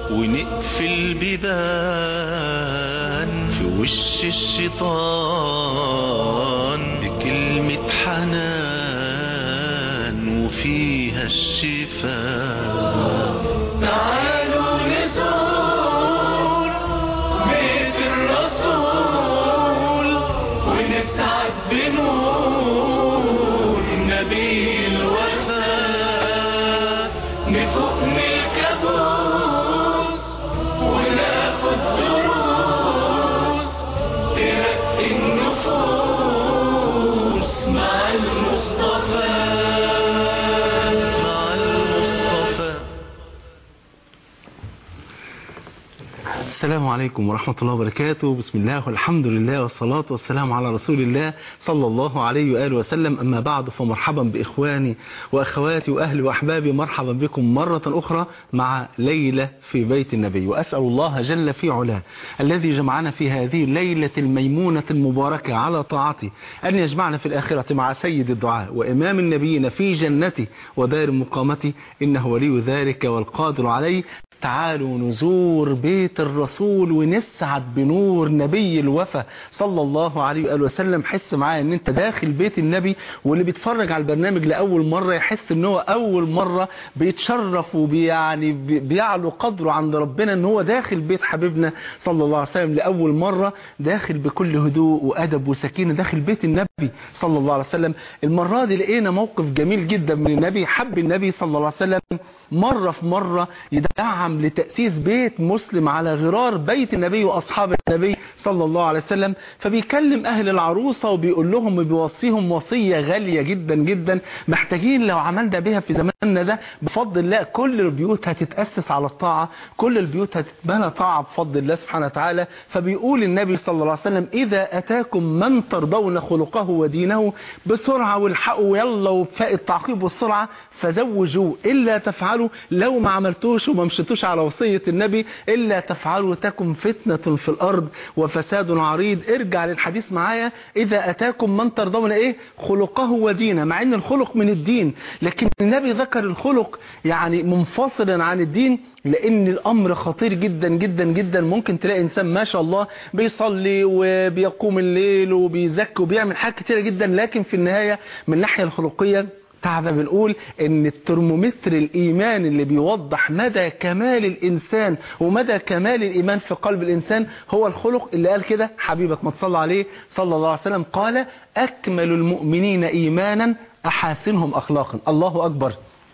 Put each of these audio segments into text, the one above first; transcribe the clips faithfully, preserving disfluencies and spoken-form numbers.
ونقفل بيبان في وش الشيطان بكلمة حنان وفيها الشفاء. تعالوا نزور بيت الرسول ونسعد بنور نبي الوفاء، نفوق من الكابوس وناخد دروس ترقي النفوس مع المصطفى مع المصطفى. السلام عليكم ورحمة الله وبركاته. بسم الله والحمد لله والصلاة والسلام على رسول الله صلى الله عليه وآله وسلم. أما بعد، فمرحبا بإخواني وأخواتي وأهلي وأحبابي، مرحبا بكم مرة أخرى مع ليلة في بيت النبي. وأسأل الله جل في علاه الذي جمعنا في هذه الليلة الميمونة المباركة على طاعته أن يجمعنا في الآخرة مع سيد الدعاء وإمام النبيين في جنته ودار مقامته، إنه ولي ذلك والقادر عليه. تعالوا نزور بيت الرسول ونسعد بنور نبي الوفا صلى الله عليه وآله وسلم. حس معايا ان انت داخل بيت النبي، واللي بيتفرج على البرنامج لأول مرة يحس ان هو أول مرة بيتشرف وبيعني بيعلو قدره عند ربنا ان هو داخل بيت حبيبنا صلى الله عليه وسلم لأول مرة، داخل بكل هدوء وأدب وسكينة، داخل بيت النبي صلى الله عليه وسلم. المرة دي لقينا موقف جميل جدا من النبي. حب النبي صلى الله عليه وسلم مرة في مرة يدعم لتأسيس بيت مسلم على غرار بيت النبي وأصحاب النبي صلى الله عليه وسلم. فبيكلم أهل العروسة وبيقول لهم وبيوصيهم وصية غالية جدا جدا، محتاجين لو عملنا بها في زماننا ده بفضل الله كل البيوت هتتأسس على الطاعة، كل البيوت هتتبنى طاعة بفضل الله سبحانه وتعالى. فبيقول النبي صلى الله عليه وسلم: إذا أتاكم من ترضون خلقه ودينه بسرعة والحقوا يلا وبفاء التعقيب والسرعة فزوجوا، إلا تفعلوا لو ما عملتوش وما مشيتوش على وصية النبي إلا تفعلوا تكن فتنة في الأرض وفساد عريض. ارجع للحديث معايا: إذا أتاكم من ترضون إيه خلقه ودينه، مع إن الخلق من الدين، لكن النبي ذكر الخلق يعني منفصلا عن الدين، لأن الأمر خطير جدا جدا جدا. ممكن تلاقي إنسان ما شاء الله بيصلي وبيقوم الليل وبيزكي وبيعمل حاجات كتيرة جدا، لكن في النهاية من الناحية الخلقية تعالى بنقول ان الترمومتر الايمان اللي بيوضح مدى كمال الانسان ومدى كمال الايمان في قلب الانسان هو الخلق. اللي قال كده حبيبك ما تصلى عليه صلى الله عليه وسلم، قال: اكمل المؤمنين ايمانا احاسنهم اخلاقا. الله اكبر.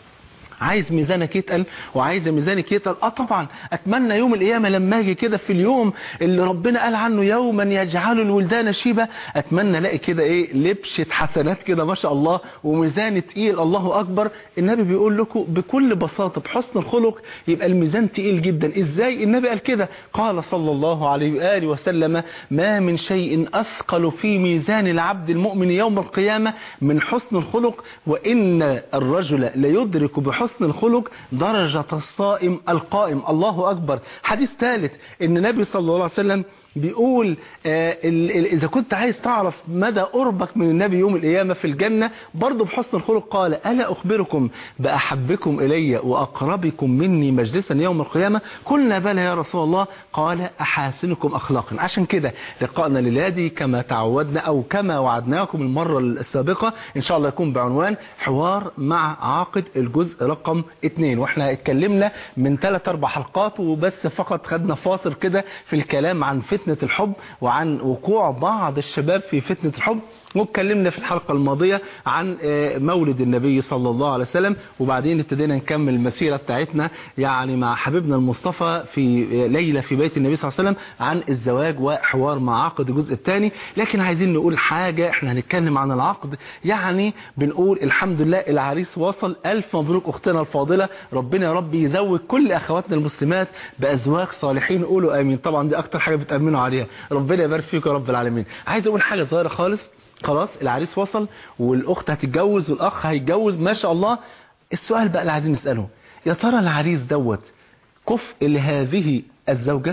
عايز ميزانك يتقل وعايز ميزانك يتقل. اه طبعا اتمنى يوم القيامه لما اجي كده في اليوم اللي ربنا قال عنه يوما يجعل الولدان شيبه، اتمنى الاقي كده ايه لبشه حسنات كده ما شاء الله وميزان تقيل. الله اكبر. النبي بيقول لكم بكل بساطه بحسن الخلق يبقى الميزان تقيل جدا. ازاي؟ النبي قال كده، قال صلى الله عليه واله وسلم: ما من شيء اثقل في ميزان العبد المؤمن يوم القيامه من حسن الخلق، وان الرجل ليدرك بحسن حسن الخلق درجة الصائم القائم. الله أكبر. حديث ثالث ان النبي صلى الله عليه وسلم بيقول آه إذا كنت عايز تعرف مدى قربك من النبي يوم القيامة في الجنة برضو بحسن الخلق، قال: ألا أخبركم بأحبكم إلي وأقربكم مني مجلسا يوم القيامة؟ قلنا بلى يا رسول الله. قال: أحاسنكم أخلاقا. عشان كده لقاءنا للادي كما تعودنا أو كما وعدناكم المرة السابقة إن شاء الله يكون بعنوان حوار مع عاقد الجزء رقم اتنين. واحنا اتكلمنا من ثلاث أربع حلقات وبس، فقط خدنا فاصل كده في الكلام عن فتنة الحب وعن وقوع بعض الشباب في فتنة الحب، واتكلمنا في الحلقة الماضية عن مولد النبي صلى الله عليه وسلم، وبعدين ابتدينا نكمل المسيرة بتاعتنا يعني مع حبيبنا المصطفى في ليلة في بيت النبي صلى الله عليه وسلم عن الزواج وحوار مع عقد الجزء الثاني. لكن عايزين نقول حاجة، احنا هنتكلم عن العقد، يعني بنقول الحمد لله العريس وصل. ألف مبروك أختنا الفاضلة، ربنا يا رب يزوج كل أخواتنا المسلمات بأزواج صالحين. قولوا آمين. طبعا دي أكتر حاجة بتأمنوا عليها، ربنا يبارك فيكم يا رب العالمين. عايز أقول حاجة صغيرة خالص. خلاص العريس وصل والأخت هتتجوز والأخ هيتجوز ما شاء الله. السؤال بقى اللي عايزين نسأله: يا ترى العريس دوت كفء لهذه الزوجة؟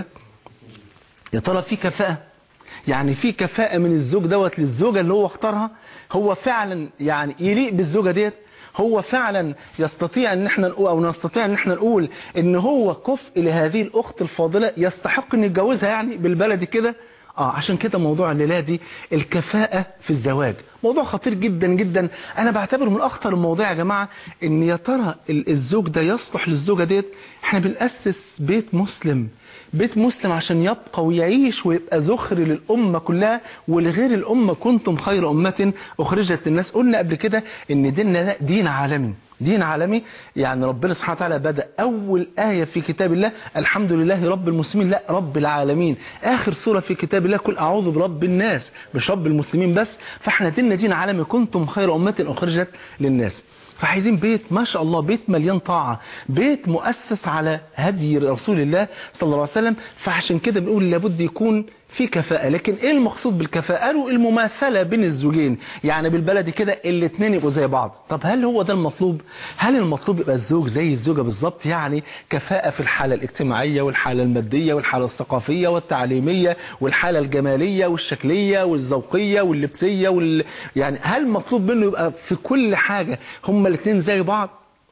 يا ترى في كفاءة؟ يعني في كفاءة من الزوج دوت للزوجة اللي هو اختارها؟ هو فعلا يعني يليق بالزوجة ديت؟ هو فعلا يستطيع ان احنا نقول او نستطيع ان احنا نقول ان هو كفء لهذه الاخت الفاضلة يستحق ان يتجوزها يعني بالبلدي كده؟ اه عشان كده موضوع الليلة دي الكفاءة في الزواج موضوع خطير جدا جدا. انا بعتبره من اخطر المواضيع يا جماعة، ان يا ترى الزوج ده يصلح للزوجة ديت. احنا بنأسس بيت مسلم، بيت مسلم عشان يبقى ويعيش ويبقى ذخر للأمة كلها ولغير الأمة. كنتم خير أمة أخرجت للناس. قلنا قبل كده ان ديننا ده دين عالمي، دين عالمي. يعني ربنا سبحانه وتعالى بدأ أول آية في كتاب الله الحمد لله رب المسلمين، لا رب العالمين. آخر سورة في كتاب الله قل أعوذ برب الناس، مش رب المسلمين بس. فاحنا ديننا دين عالمي، كنتم خير أمة أخرجت للناس. فعايزين بيت ما شاء الله، بيت مليان طاعة، بيت مؤسس على هدي رسول الله صلى الله عليه وسلم. فعشان كده بنقول لابد يكون في كفاءة. لكن ايه المقصود بالكفاءة؟ قالوا المماثلة بين الزوجين، يعني بالبلدي كده الاثنين يبقوا زي بعض. طب هل هو ده المطلوب؟ هل المطلوب يبقى الزوج زي الزوجة بالظبط؟ يعني كفاءة في الحالة الاجتماعية والحالة المادية والحالة الثقافية والتعليمية والحالة الجمالية والشكلية والذوقية واللبسية وال... يعني هل مطلوب منه يبقى في كل حاجة هما الاثنين زي بعض؟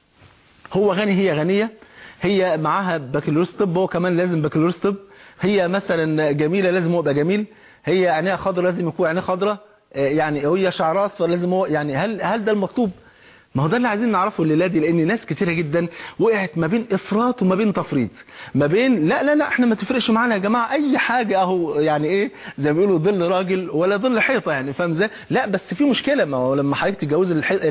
هو غني هي غنية، هي معاها بكالوريوس طب هو كمان لازم بكالوريوس طب، هي مثلا جميلة لازم هو يبقى جميل، هي عينيها خضرا لازم يكون عينيها خضرا، يعني هي شعرها اصفر لازم هو، يعني هل هل ده المطلوب؟ ما هو ده اللي عايزين نعرفه الليله دي. لان ناس كتيره جدا وقعت ما بين افراط وما بين تفريط، ما بين لا لا لا احنا ما تفرقش معانا يا جماعه اي حاجه اهو، يعني ايه زي ما بيقولوا ظل راجل ولا ظل حيطه، يعني فاهم ازاي؟ لا بس في مشكله، ما هو لما حضرتك تتجوز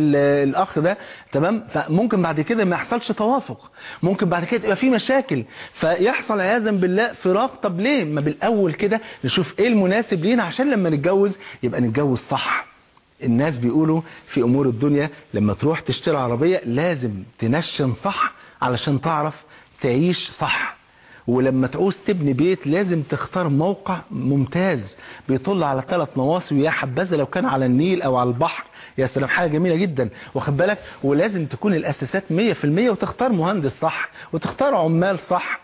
الاخ ده تمام، فممكن بعد كده ما يحصلش توافق، ممكن بعد كده يبقى في مشاكل فيحصل عياذا بالله فراق. طب ليه ما بالاول كده نشوف ايه المناسب لينا عشان لما نتجوز يبقى نتجوز صح. الناس بيقولوا في امور الدنيا لما تروح تشتري عربية لازم تنشن صح علشان تعرف تعيش صح، ولما تعوز تبني بيت لازم تختار موقع ممتاز بيطل على ثلاث نواصي، ويا حبذا لو كان على النيل او على البحر، يا سلام حاجة جميلة جدا واخد بالك. ولازم تكون الاساسات مية في المية، وتختار مهندس صح وتختار عمال صح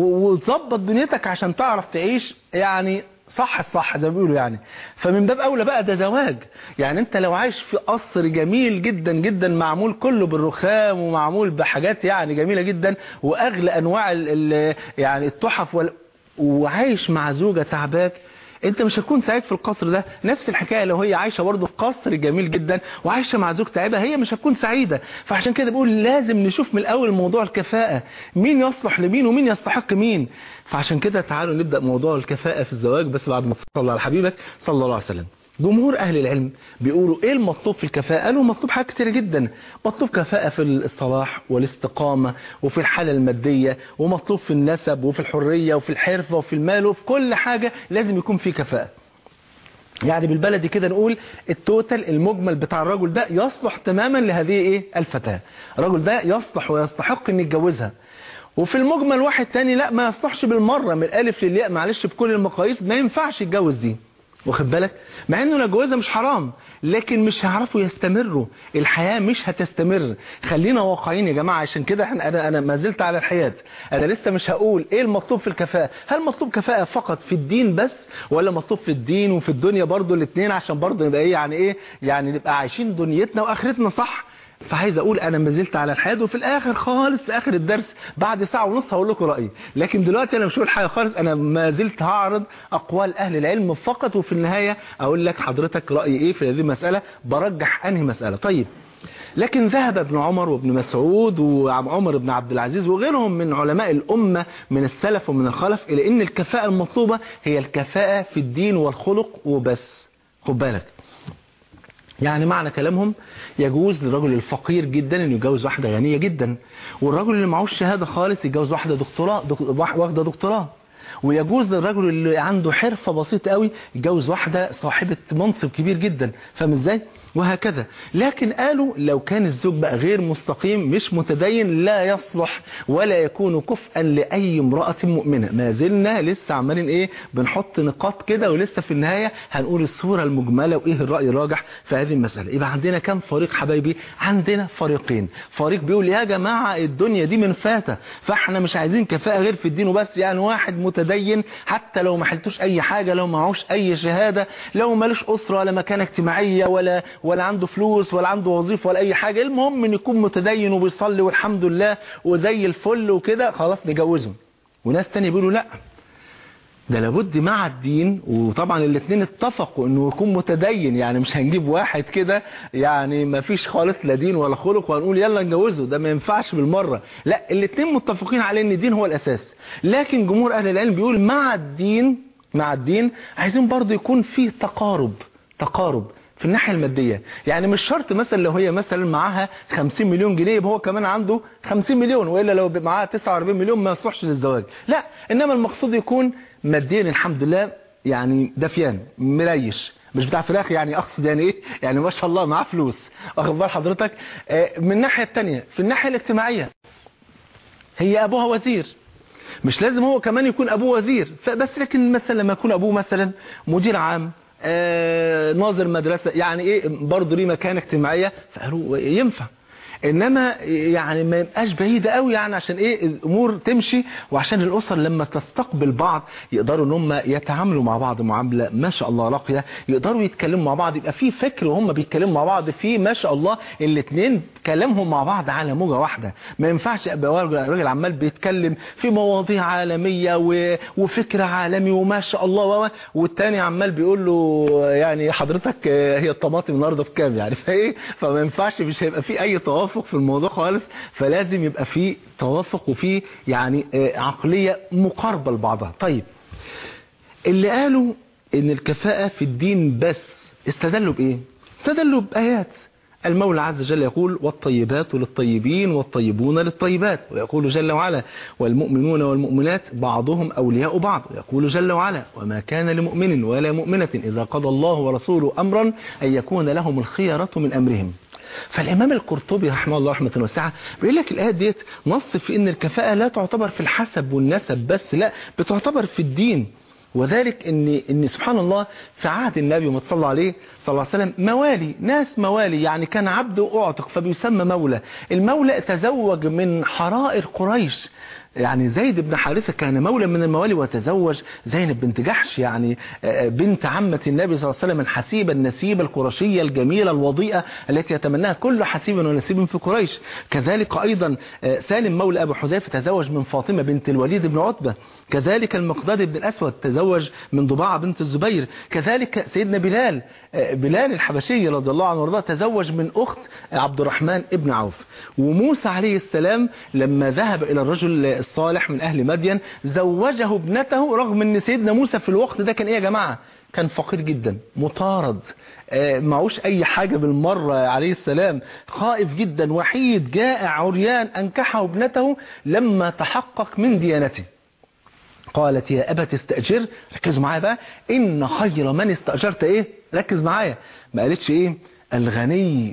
وتظبط دنيتك عشان تعرف تعيش يعني صح الصح زي ما بيقولوا يعني. فمن باب اولى بقى ده زواج. يعني انت لو عايش في قصر جميل جدا جدا معمول كله بالرخام ومعمول بحاجات يعني جميلة جدا واغلى انواع ال ال يعني التحف وال... وعايش مع زوجة تعباك، انت مش هتكون سعيد في القصر ده. نفس الحكاية لو هي عايشة برضه في قصر جميل جدا وعايشة مع زوج تعبها، هي مش هتكون سعيدة. فعشان كده بقول لازم نشوف من الاول موضوع الكفاءة، مين يصلح لمين ومين يستحق مين. فعشان كده تعالوا نبدأ موضوع الكفاءة في الزواج، بس بعد ما تصلي على حبيبك صلى الله عليه وسلم. جمهور اهل العلم بيقولوا ايه المطلوب في الكفاءة؟ قالوا مطلوب حاجات كتير جدا. مطلوب كفاءة في الصلاح والاستقامة وفي الحالة المادية، ومطلوب في النسب وفي الحرية وفي الحرفة وفي المال، وفي كل حاجة لازم يكون في كفاءة. يعني بالبلدي كده نقول التوتال المجمل بتاع الرجل ده يصلح تماما لهذه ايه الفتاة. الرجل ده يصلح ويستحق ان يتجوزها. وفي المجمل واحد تاني لا ما يصلحش بالمرة من الالف للياء، معلش بكل المقاييس ما ينفعش يتجوز دي، واخد بالك؟ مع انه لو جوازها مش حرام، لكن مش هيعرفوا يستمروا، الحياة مش هتستمر. خلينا واقعيين يا جماعة. عشان كده انا انا ما زلت على الحياة، انا لسه مش هقول ايه المطلوب في الكفاءة. هل مطلوب كفاءة فقط في الدين بس، ولا مطلوب في الدين وفي الدنيا برضو الاثنين، عشان برضو نبقى ايه يعني ايه يعني نبقى عايشين دنيتنا واخرتنا صح. فعايز اقول انا ما زلت على الحياد، وفي الاخر خالص في اخر الدرس بعد ساعة ونص هقول لكم رأيي. لكن دلوقتي انا مش هقول حاجة خالص، انا ما زلت هعرض اقوال اهل العلم فقط، وفي النهاية اقول لك حضرتك رأيي ايه في هذه المسألة، برجح انهي مسألة. طيب لكن ذهب ابن عمر وابن مسعود وعمر بن عبد العزيز وغيرهم من علماء الأمة من السلف ومن الخلف إلى ان الكفاءة المطلوبة هي الكفاءة في الدين والخلق وبس. خد بالك، يعني معنى كلامهم يجوز للرجل الفقير جدا انه يتجوز واحدة غنية جدا، والرجل اللي معهوش شهادة خالص يتجوز واحدة دكتوراه واخده دكتوراه، ويجوز للرجل اللي عنده حرفة بسيطة قوي يتجوز واحدة صاحبة منصب كبير جدا. فاهم ازاي؟ وهكذا. لكن قالوا لو كان الزوج بقى غير مستقيم مش متدين لا يصلح ولا يكون كفءا لأي امرأة مؤمنة. ما زلنا لسه عمالين ايه بنحط نقاط كده، ولسه في النهاية هنقول الصورة المجملة وايه الرأي الراجح في هذه المسألة. يبقى عندنا كم فريق حبايبي؟ عندنا فريقين. فريق بيقول يا جماعة الدنيا دي من فاتة، فاحنا مش عايزين كفاءة غير في الدين وبس. يعني واحد متدين حتى لو ما حلتوش اي حاجة، لو معهوش اي شهادة، لو مالوش اسرة ولا مكانة اجتماعية ولا ولا عنده فلوس ولا عنده وظيفة ولا اي حاجة، المهم ان يكون متدين وبيصلي والحمد لله وزي الفل وكده، خلاص نجوزه. وناس تاني بيقولوا لا، ده لابد مع الدين، وطبعا الاثنين اتفقوا انه يكون متدين، يعني مش هنجيب واحد كده يعني ما فيش خالص لا دين ولا خلق وهنقول يلا نجوزه، ده ما ينفعش بالمرة. لا، الاثنين متفقين على ان الدين هو الاساس، لكن جمهور اهل العلم بيقول مع الدين مع الدين عايزين برضه يكون فيه تقارب تقارب في الناحية المادية. يعني مش شرط مثلا لو هي مثلا معاها خمسين مليون جنيه يبقى هو كمان عنده خمسين مليون، وإلا لو معاها تسعة وأربعين مليون ما يصلحش للزواج. لا، إنما المقصود يكون ماديا الحمد لله يعني دفيان مريش، مش بتاع فراخ يعني، أقصد يعني إيه، يعني ما شاء الله معاه فلوس، واخد بال حضرتك. من الناحية التانية في الناحية الاجتماعية، هي أبوها وزير، مش لازم هو كمان يكون أبوه وزير، بس لكن مثلا لما يكون أبوه مثلا مدير عام، آه ناظر مدرسة، يعني ايه برضه ليه مكانة اجتماعية، فقالوا ينفع. انما يعني ما يبقاش بعيدة قوي، يعني عشان ايه الامور تمشي، وعشان الاسر لما تستقبل بعض يقدروا ان هم يتعاملوا مع بعض معاملة ما شاء الله راقية، يقدروا يتكلموا مع بعض، يبقى في فكر وهم بيتكلموا مع بعض في ما شاء الله الاثنين كلامهم مع بعض على موجة واحدة. ما ينفعش ابقى راجل عمال بيتكلم في مواضيع عالمية وفكر عالمي وما شاء الله، والتاني عمال بيقول له يعني حضرتك هي الطماطم النهارده بكام يعني، فايه فما ينفعش، مش هيبقى في اي توافق في الموضوع خالص. فلازم يبقى في توافق وفي يعني عقلية مقاربة لبعضها. طيب، اللي قالوا ان الكفاءة في الدين بس استدلوا بايه؟ استدلوا بآيات. المولى عز وجل يقول والطيبات للطيبين والطيبون للطيبات، ويقول جل وعلا والمؤمنون والمؤمنات بعضهم أولياء بعض، ويقول جل وعلا وما كان لمؤمن ولا مؤمنة إذا قضى الله ورسوله أمرا أن يكون لهم الخيرة من أمرهم. فالإمام القرطبي رحمه الله رحمة واسعة بيقول لك الآيات ديت نص في إن الكفاءة لا تعتبر في الحسب والنسب بس، لا بتعتبر في الدين. وذلك ان ان سبحان الله في عهد النبي ومتصلى عليه صلى الله عليه وسلم موالي، ناس موالي، يعني كان عبد واعتق فبيسمى مولى. المولى تزوج من حرائر قريش، يعني زيد بن حارثة كان مولى من الموالي، وتزوج زينب بنت جحش يعني بنت عمة النبي صلى الله عليه وسلم الحسيبة النسيبة القرشية الجميلة الوضيئة التي يتمناها كل حسيب ونسيب في قريش. كذلك أيضا سالم مولى أبو حذيفة تزوج من فاطمة بنت الوليد بن عتبة. كذلك المقداد بن الأسود تزوج من ضباعة بنت الزبير. كذلك سيدنا بلال بلال الحبشي رضي الله عنه وارضاه تزوج من أخت عبد الرحمن ابن عوف. وموسى عليه السلام لما ذهب إلى الرجل الصالح من أهل مدين زوجه ابنته، رغم أن سيدنا موسى في الوقت ده كان إيه يا جماعة؟ كان فقير جدا، مطارد، معوش أي حاجة بالمرة عليه السلام، خائف جدا، وحيد، جائع، عريان، أنكحه ابنته لما تحقق من ديانته. قالت يا أبت استأجر، ركزوا معايا بقى، إن خير من استأجرت إيه؟ ركز معايا، ما قالتش إيه؟ الغني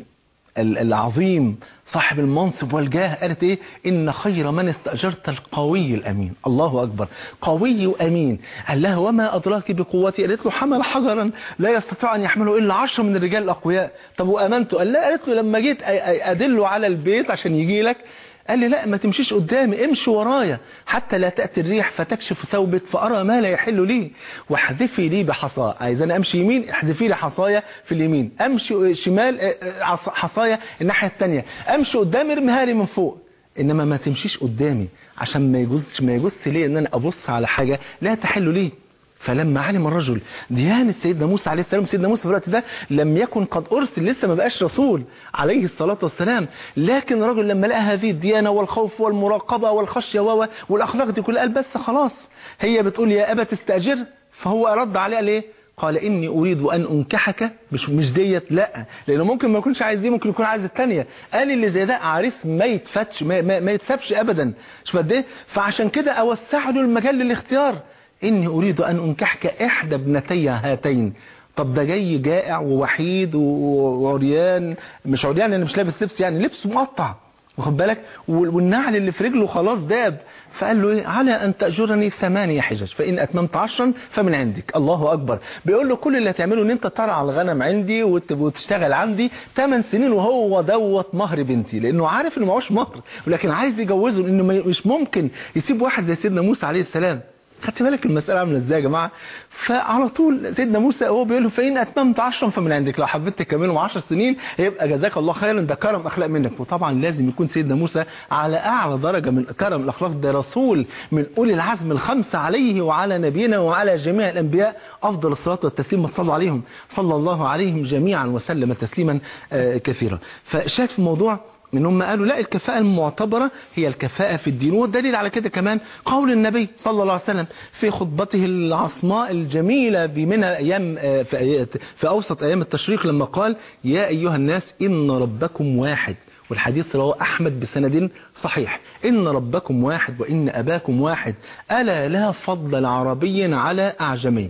العظيم صاحب المنصب والجاه، قالت ايه؟ ان خير من استأجرت القوي الامين. الله اكبر، قوي وامين. قال لها وما ادراك بقوتي؟ قالت له حمل حجرا لا يستطيع ان يحمله الا عشر من الرجال الاقوياء. طب وامنته؟ قال لا. قالت له لما جيت ادله على البيت عشان يجي لك، قال لي لا ما تمشيش قدامي، امشي ورايا حتى لا تأتي الريح فتكشف ثوبك فأرى ما لا يحل لي، واحذفي لي بحصاة. عايز انا امشي يمين، احذفي لي حصايا في اليمين، امشي شمال حصايا الناحية التانية، امشي قدامي ارميها لي من فوق، انما ما تمشيش قدامي عشان ما يجوزش ما يجوزش لي ان انا ابص على حاجة لا تحل لي. فلما علم الرجل ديانة سيدنا موسى عليه السلام، سيدنا موسى في الوقت ده لم يكن قد أرسل، لسه ما بقاش رسول عليه الصلاة والسلام، لكن الرجل لما لقى هذه الديانة والخوف والمراقبة والخشية والأخلاق دي كلها قال بس خلاص، هي بتقول يا أبا تستأجر، فهو رد عليها ليه؟ قال إني أريد أن أنكحك، مش مش ديت، لا، لأنه ممكن ما يكونش عايز دي، ممكن يكون عايز الثانية. قال اللي زي ده عريس ما يتفتش ما, ما, ما يتسابش أبدا، شوف قد إيه. فعشان كده أوسع له المجال للاختيار، إني أريد أن أنكحك إحدى ابنتي هاتين. طب ده جاي جائع ووحيد وعريان، مش عريان يعني مش لابس لبس، يعني لبس مقطع، واخد بالك، والنعل اللي في رجله خلاص داب. فقال له ايه؟ على ان تأجرني ثمانية حجج فإن أتممت عشرا فمن عندك. الله أكبر، بيقول له كل اللي هتعمله ان انت ترعى الغنم عندي وتشتغل عندي ثمان سنين، وهو دوت مهر بنتي، لانه عارف انه معهوش مهر ولكن عايز يجوزه، لانه مش ممكن يسيب واحد زي سيدنا موسى عليه السلام. خدت بالك المسألة عاملة ازاي يا جماعة؟ فعلى طول سيدنا موسى هو بيقول له فإن أتممت عشرا فمن عندك، لو حبيت تكملهم عشر سنين يبقى جزاك الله خيرا، ده كرم أخلاق منك. وطبعا لازم يكون سيدنا موسى على أعلى درجة من كرم الأخلاق، ده رسول من أولي العزم الخمسة عليه وعلى نبينا وعلى جميع الأنبياء أفضل الصلاة والتسليم، وصلوا عليهم صلى الله عليهم جميعا وسلم تسليما كثيرا. فشاهد في الموضوع ان هم قالوا لا، الكفاءة المعتبرة هي الكفاءة في الدين. والدليل على كده كمان قول النبي صلى الله عليه وسلم في خطبته العصماء الجميلة بمنى أيام في, في أوسط أيام التشريق لما قال يا أيها الناس إن ربكم واحد، والحديث رواه أحمد بسند صحيح، إن ربكم واحد وإن أباكم واحد، ألا لا فضل لعربي على أعجمي،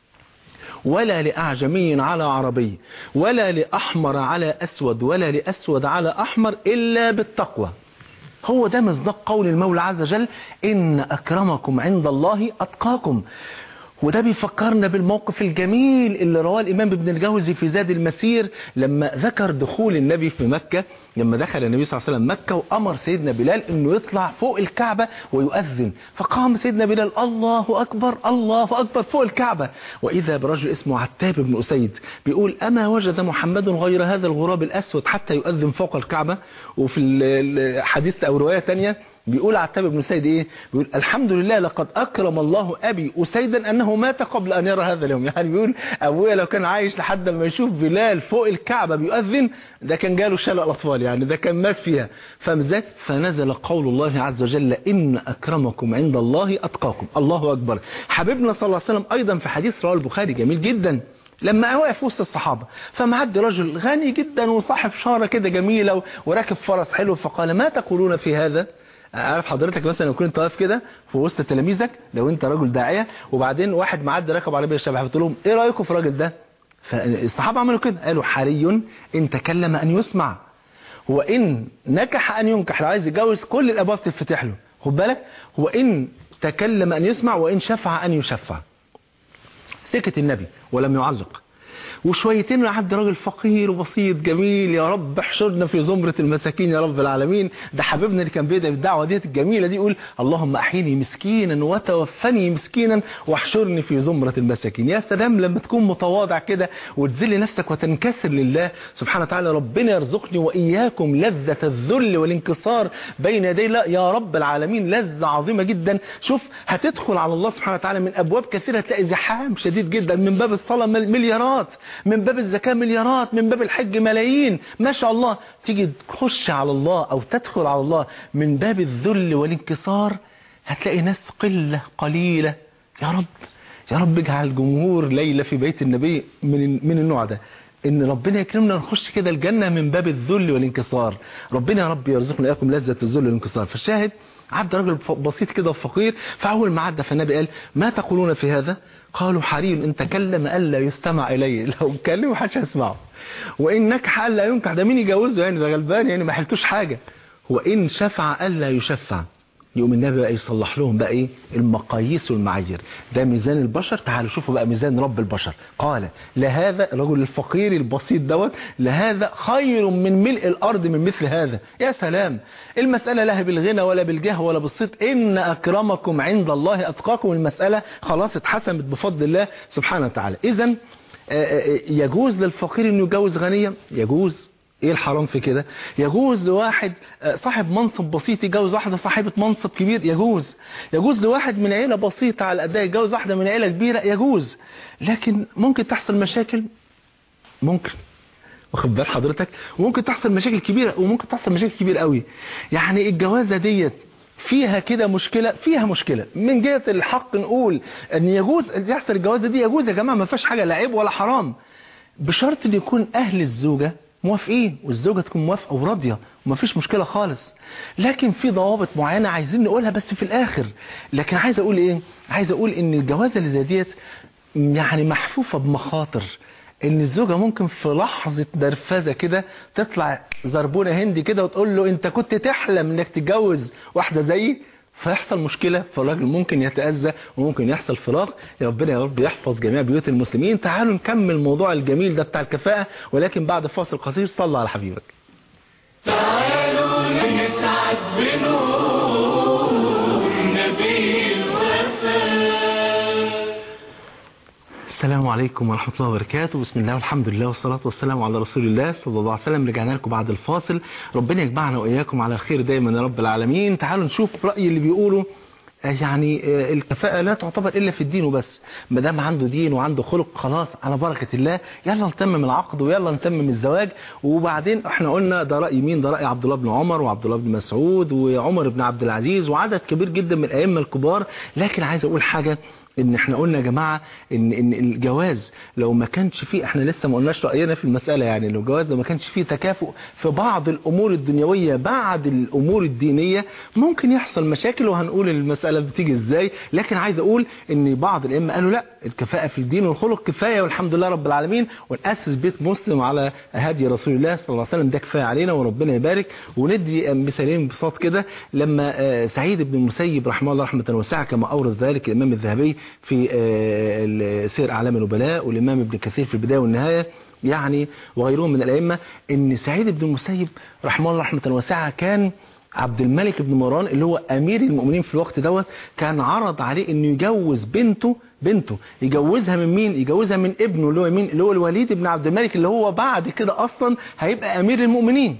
ولا لأعجمي على عربي، ولا لأحمر على أسود، ولا لأسود على أحمر إلا بالتقوى. هو ده مصداق قول المولى عز وجل إن أكرمكم عند الله أتقاكم. وده بيفكرنا بالموقف الجميل اللي رواه الإمام ابن الجوزي في زاد المسير لما ذكر دخول النبي في مكة، لما دخل النبي صلى الله عليه وسلم مكة وأمر سيدنا بلال إنه يطلع فوق الكعبة ويؤذن، فقام سيدنا بلال الله أكبر الله أكبر فوق الكعبة، وإذا برجل اسمه عتاب بن أسيد بيقول أما وجد محمد غير هذا الغراب الأسود حتى يؤذن فوق الكعبة. وفي الحديث أو رواية تانية بيقول عتاب بن أسيد ايه؟ بيقول الحمد لله لقد اكرم الله ابي اسيدا انه مات قبل ان يرى هذا اليوم. يعني بيقول ابويا لو كان عايش لحد ما يشوف بلال فوق الكعبة بيؤذن ده كان جاله شلل الاطفال، يعني ده كان مات فيها. فمزاج فنزل قول الله عز وجل ان اكرمكم عند الله اتقاكم. الله اكبر. حبيبنا صلى الله عليه وسلم ايضا في حديث رواه البخاري جميل جدا لما واقف وسط الصحابة فمعدي رجل غني جدا وصاحب شارة كده جميلة وراكب فرس حلو، فقال ما تقولون في هذا؟ عارف حضرتك مثلا لو كنت واقف كده في وسط تلاميذك، لو انت راجل داعيه وبعدين واحد معدي راكب عربيه شبح، بتقول لهم ايه رايكم في الراجل ده؟ فالصحابه عملوا كده، قالوا حري ان تكلم ان يسمع وان نكح ان ينكح، لو عايز يتجوز كل الابواب تتفتح له، خد بالك، وان تكلم ان يسمع وان شفع ان يشفع. سكت النبي ولم يعلق. وشويتين عبد راجل فقير وبسيط جميل، يا رب احشرنا في زمرة المساكين يا رب العالمين. ده حبيبنا اللي كان بيدعي بالدعوة ديت الجميلة دي، يقول اللهم احيني مسكينا وتوفني مسكينا واحشرني في زمرة المساكين. يا سلام لما تكون متواضع كده وتذل نفسك وتنكسر لله سبحانه وتعالى. ربنا يرزقني وإياكم لذة الذل والانكسار بين يدي الله يا رب العالمين، لذة عظيمة جدا. شوف هتدخل على الله سبحانه وتعالى من أبواب كثيرة تلاقي زحام شديد جدا، من باب الصلاة مليارات، من باب الزكاة مليارات، من باب الحج ملايين، ما شاء الله. تيجي تخش على الله أو تدخل على الله من باب الذل والانكسار هتلاقي ناس قلة قليلة. يا رب يا رب اجعل جمهور ليلة في بيت النبي من من النوع ده، ان ربنا يكرمنا نخش كده الجنة من باب الذل والانكسار. ربنا يا رب يرزقنا اياكم لذة الذل والانكسار. فالشاهد عدى راجل بسيط كده وفقير، فاول ما عدى فالنبي قال ما تقولون في هذا؟ قالوا حري ان تكلم الا يستمع اليه، لو اتكلم محدش هيسمعه، وان نكح الا ينكح، ده مين يجوزه يعني، ده غلبان يعني ما حلتوش حاجه، وان شفع الا يشفع. يقوم النبي بقى يصلح لهم بقى ايه المقاييس والمعايير. ده ميزان البشر، تعالوا شوفوا بقى ميزان رب البشر. قال لهذا الرجل الفقير البسيط دوت لهذا خير من ملء الارض من مثل هذا. يا سلام، المساله لا بالغنى ولا بالجاه ولا بالصيت، ان اكرمكم عند الله اتقاكم. المساله خلاص اتحسمت بفضل الله سبحانه وتعالى. اذا يجوز للفقير انه يتجوز غنيا، يجوز. ايه الحرام في كده؟ يجوز لواحد صاحب منصب بسيط يتجوز واحده صاحبه منصب كبير، يجوز. يجوز لواحد من عيله بسيطه على قدها يتجوز واحده من عيله كبيره، يجوز. لكن ممكن تحصل مشاكل، ممكن، واخد بال حضرتك، وممكن تحصل مشاكل كبيره وممكن تحصل مشاكل كبيره قوي. يعني الجوازه ديت فيها كده مشكله، فيها مشكله من جهه الحق نقول ان يجوز يحصل الجوازه دي، يجوز يا جماعه، ما فيهاش حاجه لا عيب ولا حرام، بشرط ان يكون اهل الزوجه موافقين والزوجة تكون موافقة وراضية ومفيش مشكلة خالص. لكن في ضوابط معينة عايزين نقولها بس في الآخر. لكن عايز أقول إيه؟ عايز أقول إن الجوازة اللي زي ديت يعني محفوفة بمخاطر، إن الزوجة ممكن في لحظة درفزة كده تطلع زربونة هندي كده وتقول له أنت كنت تحلم إنك تتجوز واحدة زيي، فيحصل مشكلة، فالراجل ممكن يتأذى وممكن يحصل فراق. يا ربنا يا رب يحفظ جميع بيوت المسلمين. تعالوا نكمل الموضوع الجميل ده بتاع الكفاءة، ولكن بعد فاصل قصير. صلى على حبيبك. تعالوا نسعد بنور نبي الوفاء، السلام عليكم ورحمة الله وبركاته. بسم الله والحمد لله والصلاة والسلام على رسول الله صلى الله عليه وسلم. رجعنا لكم بعد الفاصل، ربنا يجمعنا وإياكم على الخير دايما يا رب العالمين. تعالوا نشوف رأي اللي بيقولوا يعني الكفاءة لا تعتبر إلا في الدين وبس، ما دام عنده دين وعنده خلق خلاص على بركة الله يلا نتمم العقد ويلا نتمم الزواج. وبعدين احنا قلنا ده رأي مين؟ ده رأي عبد الله بن عمر وعبد الله بن مسعود وعمر بن عبد العزيز وعدد كبير جدا من الأئمة الكبار. لكن عايز أقول حاجة، ان احنا قلنا يا جماعة ان ان الجواز لو ما كانش فيه، احنا لسه ما قلناش رأينا في المسألة، يعني لو الجواز لو ما كانش فيه تكافؤ في بعض الامور الدنيوية بعد الامور الدينية ممكن يحصل مشاكل، وهنقول المسألة بتيجي ازاي. لكن عايز اقول ان بعض الائمه قالوا لا، الكفاءة في الدين والخلق كفاية والحمد لله رب العالمين، ونأسس بيت مسلم على هدي رسول الله صلى الله عليه وسلم، ده كفاية علينا وربنا يبارك. وندي مثالين ببساطة كده، لما سعيد بن المسيب رحمه الله رحمة واسعة كما أورد ذلك الإمام الذهبي في سير أعلام النبلاء والإمام ابن كثير في البداية والنهاية يعني وغيرهم من الأئمة، ان سعيد بن المسيب رحمه الله رحمة واسعة كان عبد الملك بن مروان اللي هو أمير المؤمنين في الوقت دوت كان عرض عليه انه يجوز بنته بنته يجوزها من مين؟ يجوزها من ابنه اللي هو مين؟ اللي هو الوليد بن عبد الملك اللي هو بعد كده أصلا هيبقى أمير المؤمنين.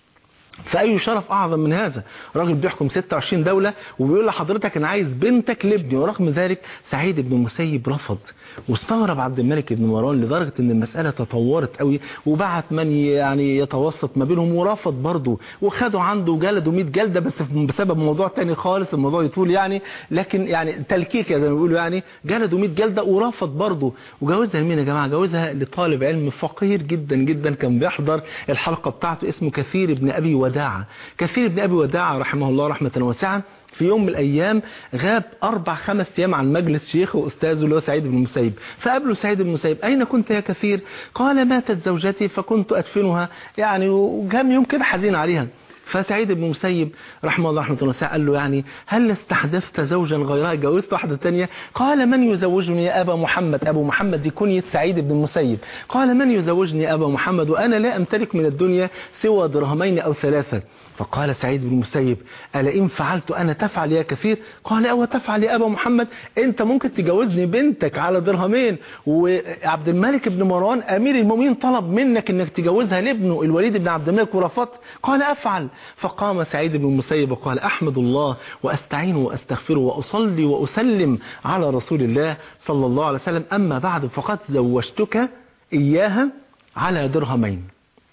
فأي شرف أعظم من هذا؟ راجل بيحكم ستة وعشرين دولة وبيقول لحضرتك أنا عايز بنتك لابني. ورغم ذلك سعيد بن المسيب رفض، واستغرب عبد الملك بن مروان لدرجة ان المسألة تطورت قوي، وبعت من يعني يتوسط ما بينهم ورفض برضه، وخدوا عنده جلدوا مئة جلدة بس بسبب موضوع تاني خالص، الموضوع يطول يعني، لكن يعني تلكيكة زي ما بيقولوا يعني، جلدوا مئة جلدة ورفض برضه. وجوزها لمين يا جماعة؟ جوزها لطالب علم فقير جدا جدا كان بيحضر الحلقة بتاعته، اسمه كثير بن أبي وداعة. كثير بن أبي وداعة رحمه الله رحمة واسعة في يوم من الأيام غاب أربع خمس أيام عن مجلس شيخه وأستاذه اللي هو سعيد بن المسيب. فقابله سعيد بن المسيب: أين كنت يا كثير؟ قال: ماتت زوجتي فكنت أدفنها، يعني وكم يوم كده حزين عليها. فسعيد بن المسيب رحمه الله رحمه الله قال له: يعني هل استحدثت زوجا غيرها؟ جوزت واحدة تانية؟ قال: من يزوجني يا أبا محمد؟ أبو محمد دي كنية سعيد بن المسيب. قال: من يزوجني يا أبا محمد وأنا لا أمتلك من الدنيا سوى درهمين أو ثلاثة؟ فقال سعيد بن المسيب: ألا إن فعلت أنا تفعل يا كثير؟ قال: أو تفعل يا أبا محمد؟ أنت ممكن تجوزني بنتك على درهمين، وعبد الملك بن مروان أمير المؤمنين طلب منك أنك تجوزها لابنه الوليد بن عبد الملك ورفضت؟ قال: أفعل. فقام سعيد بن المسيب وقال: أحمد الله وأستعينه وأستغفره وأصلي وأسلم على رسول الله صلى الله عليه وسلم، أما بعد فقد زوجتك إياها على درهمين.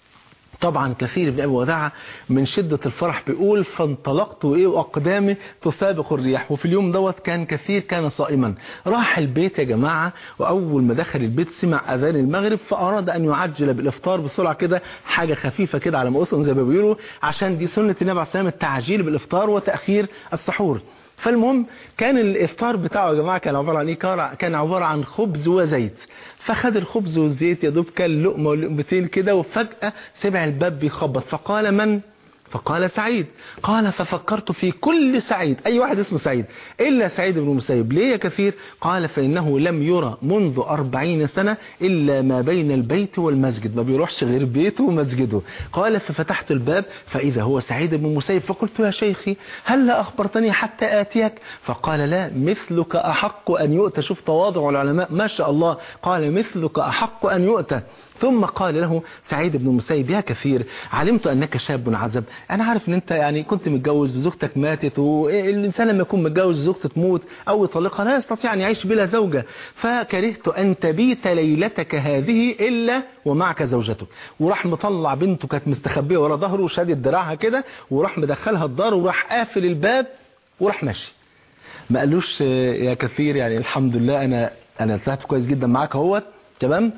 طبعا كثير بن أبي وداعة من شدة الفرح بيقول: فانطلقت وإيه وأقدامي تسابق الرياح. وفي اليوم دوت كان كثير كان صائما، راح البيت يا جماعة، وأول ما دخل البيت سمع أذان المغرب، فأراد أن يعجل بالإفطار بسرعة كده، حاجة خفيفة كده على مقصهم زي ما بيقولوا، عشان دي سنة النبي عليه السلام التعجيل بالإفطار وتأخير السحور. فالمهم كان الإفطار بتاعه يا جماعة كان عبارة عن إيه؟ كان عبارة عن خبز وزيت. فخد الخبز والزيت يا دوب كان لقمة ولقمتين كده، وفجأة سمع الباب بيخبط، فقال: من؟ فقال: سعيد. قال: ففكرت في كل سعيد، أي واحد اسمه سعيد إلا سعيد بن المسيب. ليه يا كثير؟ قال: فإنه لم يرى منذ أربعين سنة إلا ما بين البيت والمسجد، ما بيروحش غير بيته ومسجده. قال: ففتحت الباب فإذا هو سعيد بن المسيب، فقلت: يا شيخي هل لا أخبرتني حتى آتيك؟ فقال: لا، مثلك أحق أن يؤتى. شوف تواضع العلماء ما شاء الله، قال: مثلك أحق أن يؤتى. ثم قال له سعيد بن المسيب: يا كثير، علمت أنك شاب عزب، أنا عارف أن أنت يعني كنت متجوز وزوجتك ماتت، والإنسان لما يكون متجوز زوجته تموت أو يطلقها لا يستطيع أن يعيش بلا زوجة، فكرهت أن تبيت ليلتك هذه إلا ومعك زوجتك. وراح مطلع بنته كانت مستخبية ورا ظهره وشادد دراعها كده، وراح مدخلها الدار وراح قافل الباب وراح ماشي. ما قالوش: يا كثير يعني الحمد لله أنا أنا طلعت كويس جدا معاك اهوت تمام،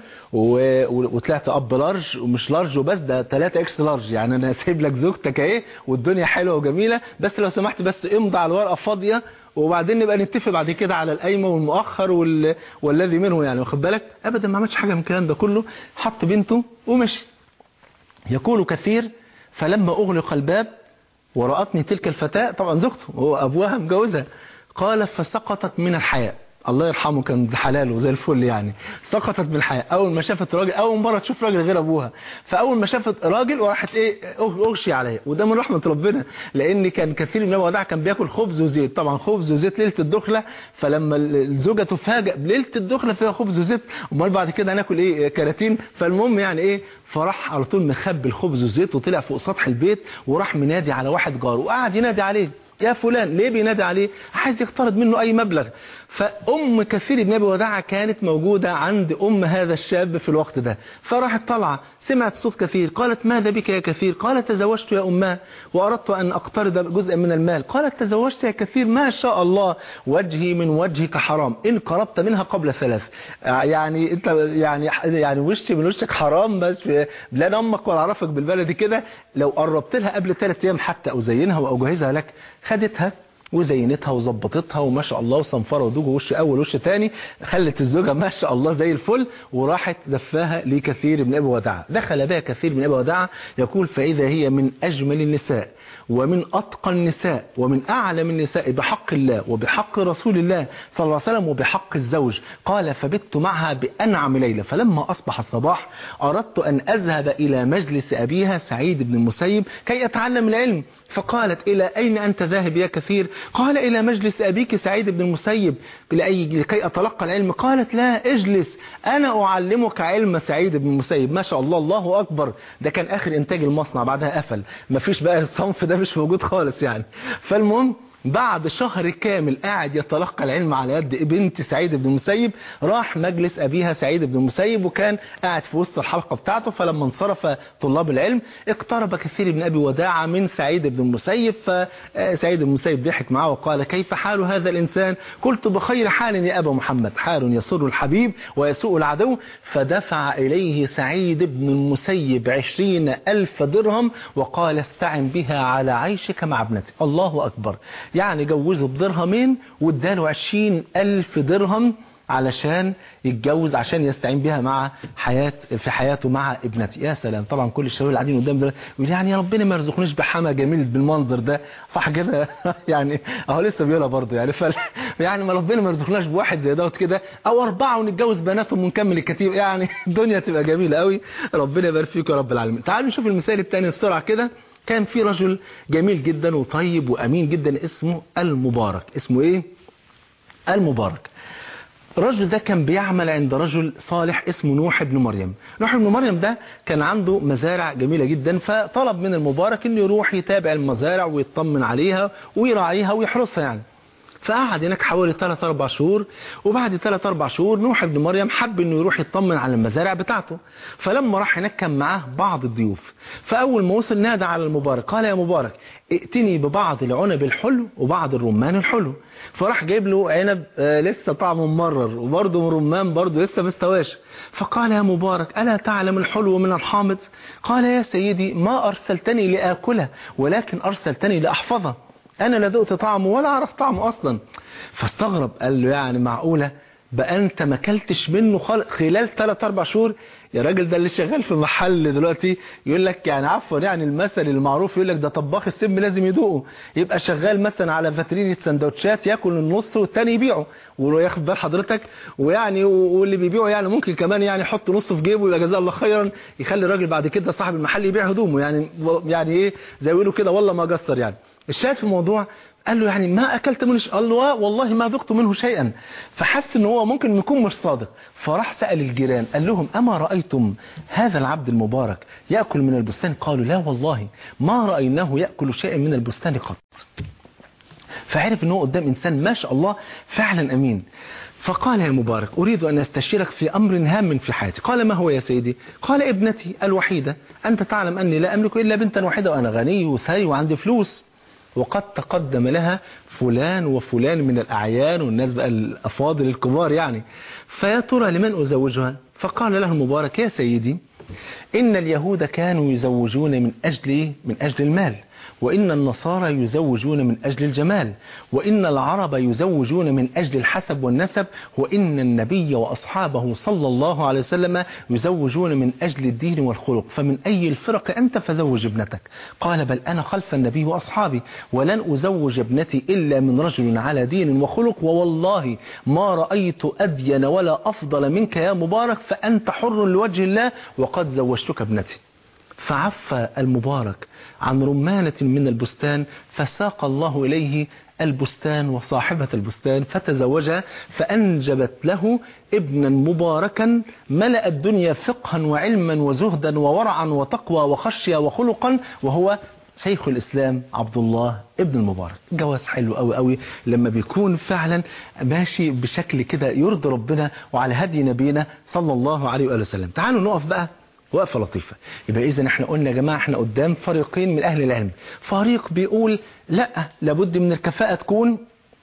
وطلعت اب لارج ومش لارج وبس، ده ثلاثة اكس لارج، يعني انا سايب لك زوجتك اهي والدنيا حلوه وجميله، بس لو سمحت بس امضي على الورقه فاضيه وبعدين نبقى نتفق بعد كده على القايمه والمؤخر وال... والذي منه، يعني واخد بالك؟ ابدا ما عملش حاجه من الكلام ده كله، حط بنته ومشي. يقول كثير: فلما اغلق الباب ورأتني تلك الفتاه، طبعا زوجته هو ابوها مجوزها، قال: فسقطت من الحياء. الله يرحمه كان حلاله زي الفل يعني، سقطت بالحياة اول ما شافت راجل، اول مره تشوف راجل غير ابوها، فاول ما شافت راجل وراحت ايه اغشي عليه. وده من رحمه ربنا، لان كان كثير من الوداع كان بياكل خبز وزيت، طبعا خبز وزيت ليله الدخله، فلما الزوجه تفاجئ بليله الدخله فيها خبز وزيت، امال بعد كده هناكل ايه كراتين. فالمهم يعني ايه، فراح على طول مخبي الخبز والزيت وطلع فوق سطح البيت وراح منادي على واحد جاره وقعد ينادي عليه، يا فلان. ليه بينادي عليه؟ عايز يقترض منه اي مبلغ. فام كثير بن ابي وداعه كانت موجوده عند ام هذا الشاب في الوقت ده، فراحت طالعه سمعت صوت كثير، قالت ماذا بك يا كثير؟ قالت تزوجت يا اماه واردت ان اقترض جزءا من المال. قالت تزوجت يا كثير؟ ما شاء الله، وجهي من وجهك حرام ان قربت منها قبل ثلاث. يعني انت يعني يعني وشي من وشك حرام، بس لا امك ولا اعرفك بالبلدي كده، لو قربت لها قبل ثلاث ايام حتى ازينها واجهزها لك. خدتها وزينتها وظبطتها وما شاء الله وصنفره ودوجه وش اول وش ثاني، خلت الزوجه ما شاء الله زي الفل، وراحت دفاها لكثير من ابي وداعه. دخل بها كثير من ابي وداعه يقول فاذا هي من اجمل النساء ومن اتقى النساء ومن اعلم النساء بحق الله وبحق رسول الله صلى الله عليه وسلم وبحق الزوج. قال فبت معها بانعم ليله، فلما اصبح الصباح اردت ان اذهب الى مجلس ابيها سعيد بن المسيب كي اتعلم العلم. فقالت الى اين انت ذاهب يا كثير؟ قال الى مجلس ابيك سعيد بن المسيب لكي اتلقى العلم. قالت لا اجلس انا اعلمك علم سعيد بن المسيب. ما شاء الله، الله اكبر. ده كان اخر انتاج المصنع، بعدها قفل، مفيش بقى الصنف ده مش موجود خالص يعني. فالمهم بعد شهر كامل قاعد يتلقى العلم على يد بنت سعيد بن المسيب، راح مجلس أبيها سعيد بن المسيب وكان قاعد في وسط الحلقة بتاعته. فلما انصرف طلاب العلم اقترب كثير من أبي وداعة من سعيد بن المسيب، فسعيد بن المسيب ضحك معه وقال كيف حال هذا الإنسان؟ قلت بخير حال يا أبا محمد، حال يسر الحبيب ويسوء العدو. فدفع إليه سعيد بن المسيب عشرين ألف درهم وقال استعن بها على عيشك مع ابنتي. الله أكبر، يعني جوزه بدرهمين واداله عشرين ألف درهم علشان يتجوز، عشان يستعين بها مع حياة في حياته مع ابنتي. يا سلام. طبعا كل الشباب اللي قاعدين قدام دول يقول يعني يا ربنا ما يرزقناش بحما جميل بالمنظر ده، صح كده؟ يعني اهو لسه بيقولها برضه يعني ف يعني ما ربنا ما يرزقناش بواحد زي دوت كده، او اربعه ونتجوز بناتهم ونكمل الكتيب، يعني الدنيا تبقى جميله قوي. ربنا يبارك فيكم يا رب العالمين. تعالوا نشوف المثال الثاني بسرعه كده. كان في رجل جميل جدا وطيب وأمين جدا اسمه المبارك. اسمه ايه؟ المبارك. الرجل ده كان بيعمل عند رجل صالح اسمه نوح بن مريم. نوح بن مريم ده كان عنده مزارع جميلة جدا، فطلب من المبارك انه يروح يتابع المزارع ويطمن عليها ويراعيها ويحرسها يعني. فقعد هناك حوالي ثلاثة أربعة شهور، وبعد ثلاثة أربعة شهور نوح بن مريم حب انه يروح يطمن على المزارع بتاعته. فلما راح هناك كان معاه بعض الضيوف، فاول ما وصل نادى على المبارك قال يا مبارك ائتني ببعض العنب الحلو وبعض الرمان الحلو. فراح جايب له عنب آه لسه طعمه ممرر، وبرضه رمان برضه لسه مستواش. فقال يا مبارك ألا تعلم الحلو من الحامض؟ قال يا سيدي ما أرسلتني لآكله ولكن أرسلتني لأحفظه، أنا لا ذقت طعمه ولا أعرف طعمه أصلا. فاستغرب، قال له يعني معقولة بقى أنت ما كلتش منه خلال ثلاثة أربعة شهور؟ يا راجل ده اللي شغال في محل دلوقتي يقول لك يعني عفوا يعني المثل المعروف يقول لك ده طباخ السم لازم يدوقه، يبقى شغال مثلا على فاترينة سندوتشات ياكل النص والتاني يبيعه وياخد بال حضرتك، ويعني واللي بيبيعه يعني ممكن كمان يعني يحط نصه في جيبه يبقى جزاه الله خيرا، يخلي الراجل بعد كده صاحب المحل يبيع هدومه يعني يعني ايه زي ما يقولوا كده والله ما قصر يعني. الشاهد في الموضوع قال له يعني ما أكلت منه شيء؟ قال له والله ما ذقت منه شيئا. فحس ان هو ممكن يكون مش صادق، فراح سأل الجيران قال لهم أما رأيتم هذا العبد المبارك يأكل من البستان؟ قالوا لا والله ما رأيناه يأكل شيئا من البستان قط. فعرف ان هو قدام إنسان ما شاء الله فعلا أمين. فقال يا مبارك أريد أن أستشيرك في أمر هام في حياتي. قال ما هو يا سيدي؟ قال ابنتي الوحيدة، أنت تعلم أني لا أملك إلا بنتا واحدة وأنا غني وثري وعندي فلوس، وقد تقدم لها فلان وفلان من الأعيان والناس بقى الأفاضل الكبار يعني، فيا ترى لمن أزوجها؟ فقال له المبارك يا سيدي إن اليهود كانوا يزوجون من أجل من أجل المال، وإن النصارى يزوجون من أجل الجمال، وإن العرب يزوجون من أجل الحسب والنسب، وإن النبي وأصحابه صلى الله عليه وسلم يزوجون من أجل الدين والخلق، فمن أي الفرق أنت فزوج ابنتك. قال بل أنا خلف النبي وأصحابي، ولن أزوج ابنتي إلا من رجل على دين وخلق، ووالله ما رأيت أدين ولا أفضل منك يا مبارك، فأنت حر لوجه الله وقد زوجتك ابنتي. فعفى المبارك عن رمانة من البستان، فساق الله إليه البستان وصاحبة البستان فتزوجها، فأنجبت له ابنا مباركا ملأ الدنيا فقها وعلما وزهدا وورعا وتقوى وخشية وخلقا، وهو شيخ الإسلام عبد الله ابن المبارك. جواز حلو قوي قوي لما بيكون فعلا ماشي بشكل كده يرضي ربنا وعلى هدي نبينا صلى الله عليه وآله وسلم. تعالوا نقف بقى وقفة لطيفة. يبقى إذن احنا قلنا يا جماعة احنا قدام فريقين من أهل العلم. فريق بيقول لا، لابد من الكفاءة تكون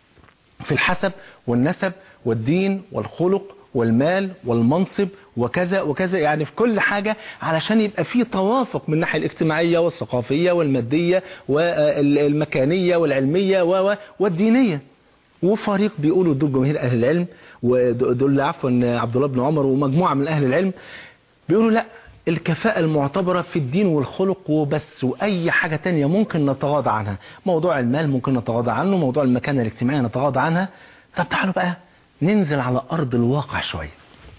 في الحسب والنسب والدين والخلق والمال والمنصب وكذا وكذا، يعني في كل حاجة علشان يبقى فيه توافق من الناحية الاجتماعية والثقافية والمادية والمكانية والعلمية والدينية. وفريق بيقولوا دول جماهير أهل العلم، ودول عفوا عبد الله بن عمر ومجموعة من أهل العلم بيقولوا لا، الكفاءة المعتبرة في الدين والخلق وبس، وأي حاجة تانية ممكن نتغاضى عنها. موضوع المال ممكن نتغاضى عنه، موضوع المكانة الاجتماعية نتغاضى عنها. طب تعالوا بقى ننزل على أرض الواقع شوية.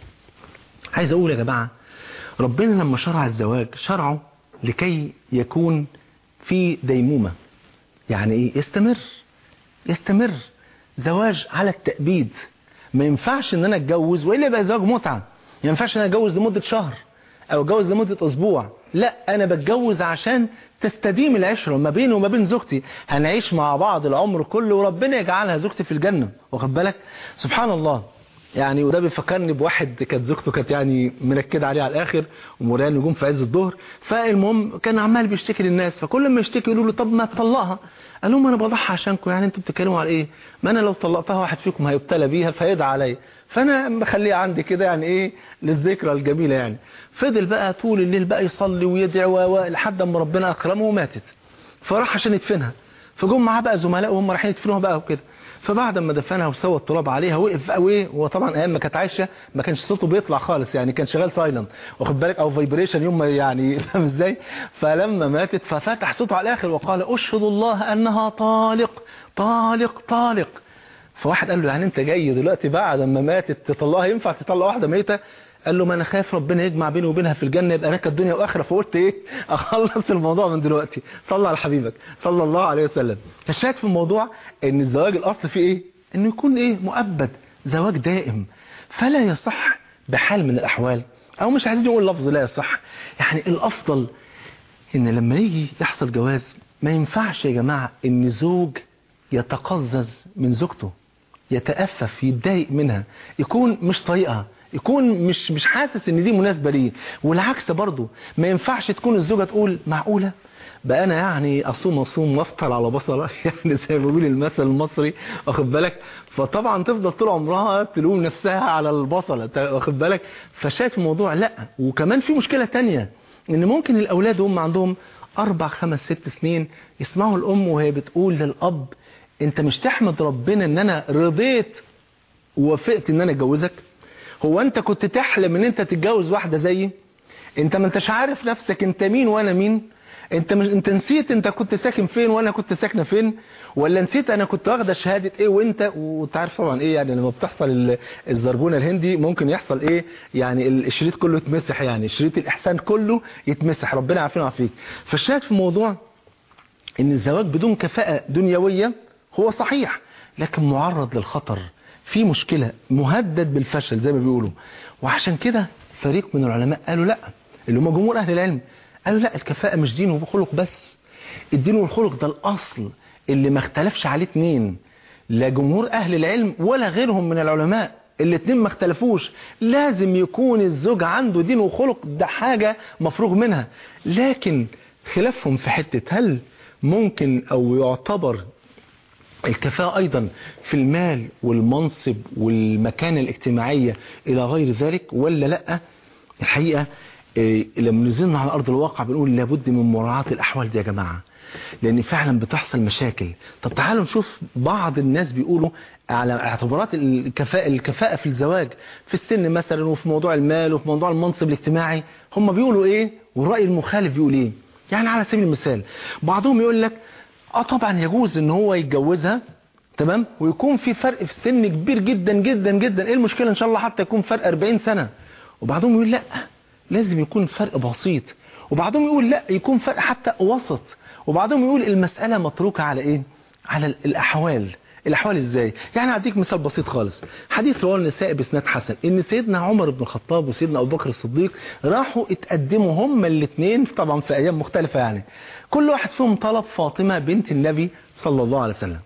عايز أقول يا جماعة، ربنا لما شرع الزواج شرعه لكي يكون في ديمومة، يعني إيه؟ يستمر يستمر زواج على التأبيد. ما ينفعش ان انا اتجوز والا يبقى زواج متعة. ما ينفعش ان انا اتجوز لمدة شهر او اتجوز لمدة اسبوع، لا، انا بتجوز عشان تستديم العشرة ما بيني وما بين زوجتي، هنعيش مع بعض العمر كله وربنا يجعلها زوجتي في الجنة. واخد بالك؟ سبحان الله. يعني وده بيفكرني بواحد كانت زوجته كانت يعني منكده عليه على الاخر ومريان نجوم في عز الظهر، فالمهم كان عمال بيشتكي للناس، فكل ما يشتكي يقولوا له طب ما تطلقها. قال لهم انا بضحي عشانكم، يعني انتوا بتتكلموا على ايه؟ ما انا لو طلقتها واحد فيكم هيبتلى بيها فيدعى عليا، فانا مخليها عندي كده يعني ايه للذكرى الجميله. يعني فضل بقى طول الليل بقى يصلي ويدعي لحد ما ربنا اكرمه وماتت، فراح عشان يدفنها، فجم معاه بقى زملاء وهم رايحين يدفنوها بقى وكده. فبعد ما دفنها وسوى التراب عليها وقف بقى وايه، وطبعا ايام ما كانت عايشه ما كانش صوته بيطلع خالص، يعني كان شغال سايلنت، واخد بالك، او فايبريشن يوم ما يعني فاهم ازاي. فلما ماتت ففتح صوته على الاخر وقال اشهد الله انها طالق طالق طالق. فواحد قال له يعني انت جاي دلوقتي بعد ما ماتت تطلقها؟ ينفع تطلق واحده ميته؟ قال له ما انا خايف ربنا يجمع بيني وبينها في الجنه يبقى نكد الدنيا واخره، فقلت ايه اخلص الموضوع من دلوقتي. صلى على حبيبك صلى الله عليه وسلم. فالشاهد في الموضوع ان الزواج الاصل فيه ايه؟ انه يكون ايه؟ مؤبد، زواج دائم. فلا يصح بحال من الاحوال، او مش عايزين نقول لفظ لا يصح، يعني الافضل ان لما يجي يحصل جواز ما ينفعش يا جماعه ان زوج يتقزز من زوجته، يتأفف، يتضايق منها، يكون مش طايقها، يكون مش مش حاسس ان دي مناسبة ليه. والعكس برضه ما ينفعش تكون الزوجة تقول معقولة بقى انا يعني اصوم اصوم وافطر على بصلة يعني زي ما بيقول المثل المصري، واخد بالك. فطبعا تفضل طول عمرها تلوم نفسها على البصلة، واخد بالك. فشايف الموضوع لا. وكمان في مشكلة تانية، ان ممكن الاولاد هم عندهم اربع خمس ست سنين يسمعوا الام وهي بتقول للاب انت مش تحمد ربنا ان انا رضيت ووافقت ان انا اتجوزك؟ هو انت كنت تحلم ان انت تتجوز واحدة زيي؟ انت ما انتش عارف نفسك انت مين وانا مين؟ انت مش انت نسيت انت كنت ساكن فين وانا كنت ساكنه فين؟ ولا نسيت انا كنت واخده شهاده ايه وانت؟ وانت عارف طبعا ايه يعني لما بتحصل الزربونه الهندي ممكن يحصل ايه، يعني الشريط كله يتمسح، يعني شريط الاحسان كله يتمسح، ربنا يعافينا ويعافيك. فالشاهد في الموضوع ان الزواج بدون كفاءه دنيويه هو صحيح لكن معرض للخطر، في مشكلة، مهدد بالفشل زي ما بيقولوا. وعشان كده فريق من العلماء قالوا لا، اللي هم جمهور أهل العلم قالوا لا، الكفاءة مش دين وخلق بس، الدين والخلق ده الأصل اللي ما اختلفش عليه اتنين، لا جمهور أهل العلم ولا غيرهم من العلماء، الاتنين ما اختلفوش، لازم يكون الزوج عنده دين وخلق، ده حاجة مفروغ منها. لكن خلافهم في حتة هل ممكن أو يعتبر الكفاءة أيضا في المال والمنصب والمكانة الاجتماعية إلى غير ذلك ولا لأ؟ الحقيقة إيه لما نزلنا على أرض الواقع بنقول لابد من مراعاة الأحوال دي يا جماعة. لان فعلا بتحصل مشاكل. طب تعالوا نشوف بعض الناس بيقولوا على اعتبارات الكفاءة الكفاءة في الزواج في السن مثلا، وفي موضوع المال، وفي موضوع المنصب الاجتماعي، هم بيقولوا ايه والرأي المخالف بيقول ايه. يعني على سبيل المثال بعضهم يقول لك اه طبعا يجوز ان هو يتجوزها تمام، ويكون في فرق في السن كبير جدا جدا جدا، ايه المشكلة ان شاء الله حتى يكون فرق أربعين سنة. وبعضهم يقول لا لازم يكون فرق بسيط، وبعضهم يقول لا يكون فرق حتى وسط، وبعضهم يقول المسألة متروكة على ايه، على الأحوال. الأحوال ازاي؟ يعني هديك مثال بسيط خالص. حديث رواه النسائي بإسناد حسن ان سيدنا عمر بن الخطاب وسيدنا أبو بكر الصديق راحوا اتقدموا هما الاثنين طبعا في أيام مختلفة، يعني كل واحد فيهم طلب فاطمة بنت النبي صلى الله عليه وسلم،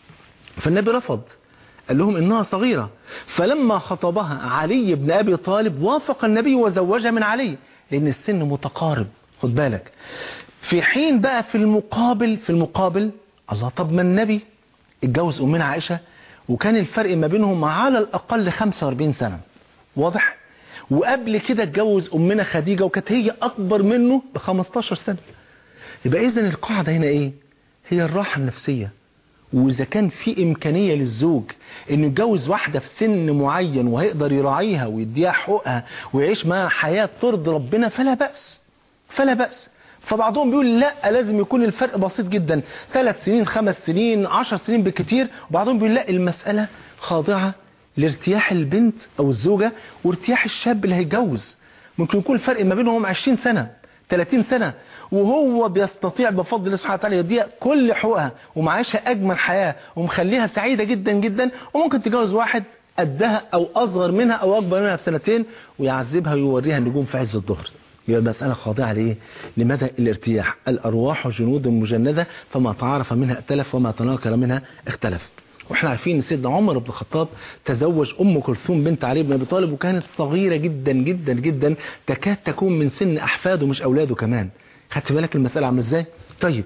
فالنبي رفض، قال لهم إنها صغيرة. فلما خطبها علي بن أبي طالب وافق النبي وزوجها من علي، لأن السن متقارب، خد بالك. في حين بقى في المقابل في المقابل الله، طب ما النبي اتجوز أمنا عائشة وكان الفرق ما بينهم على الأقل خمسة وأربعين سنة، واضح؟ وقبل كده اتجوز أمنا خديجة وكانت هي أكبر منه ب خمستاشر سنة. يبقى إذن القاعدة هنا إيه؟ هي الراحة النفسية. وإذا كان في إمكانية للزوج إنه يتجوز واحدة في سن معين وهيقدر يراعيها ويديها حقوقها ويعيش معها حياة ترضي ربنا فلا بأس، فلا بأس. فبعضهم بيقول لا لازم يكون الفرق بسيط جدا، ثلاث سنين خمس سنين عشر سنين بالكتير، وبعضهم بيقول لا المسألة خاضعة لارتياح البنت أو الزوجة وارتياح الشاب اللي هيتجوز. ممكن يكون الفرق ما بينهم عشرين سنة ثلاثين سنة وهو بيستطيع بفضل الله سبحانه وتعالى يديها كل حقوقها ومعيشها أجمل حياة ومخليها سعيدة جدا جدا، وممكن تجوز واحد قدها أو أصغر منها أو أكبر منها بسنتين ويعذبها ويوريها النجوم في عز الظهر. يبقى المسألة خاضعة لإيه؟ لمدى الارتياح. الأرواح جنود مجندة فما تعارف منها ائتلف وما تناكر منها اختلف. واحنا عارفين ان سيدنا عمر بن الخطاب تزوج ام كلثوم بنت علي بن ابي طالب وكانت صغيرة جدا جدا جدا، تكاد تكون من سن احفاده مش اولاده كمان. خدت بالك المسألة عامله ازاي؟ طيب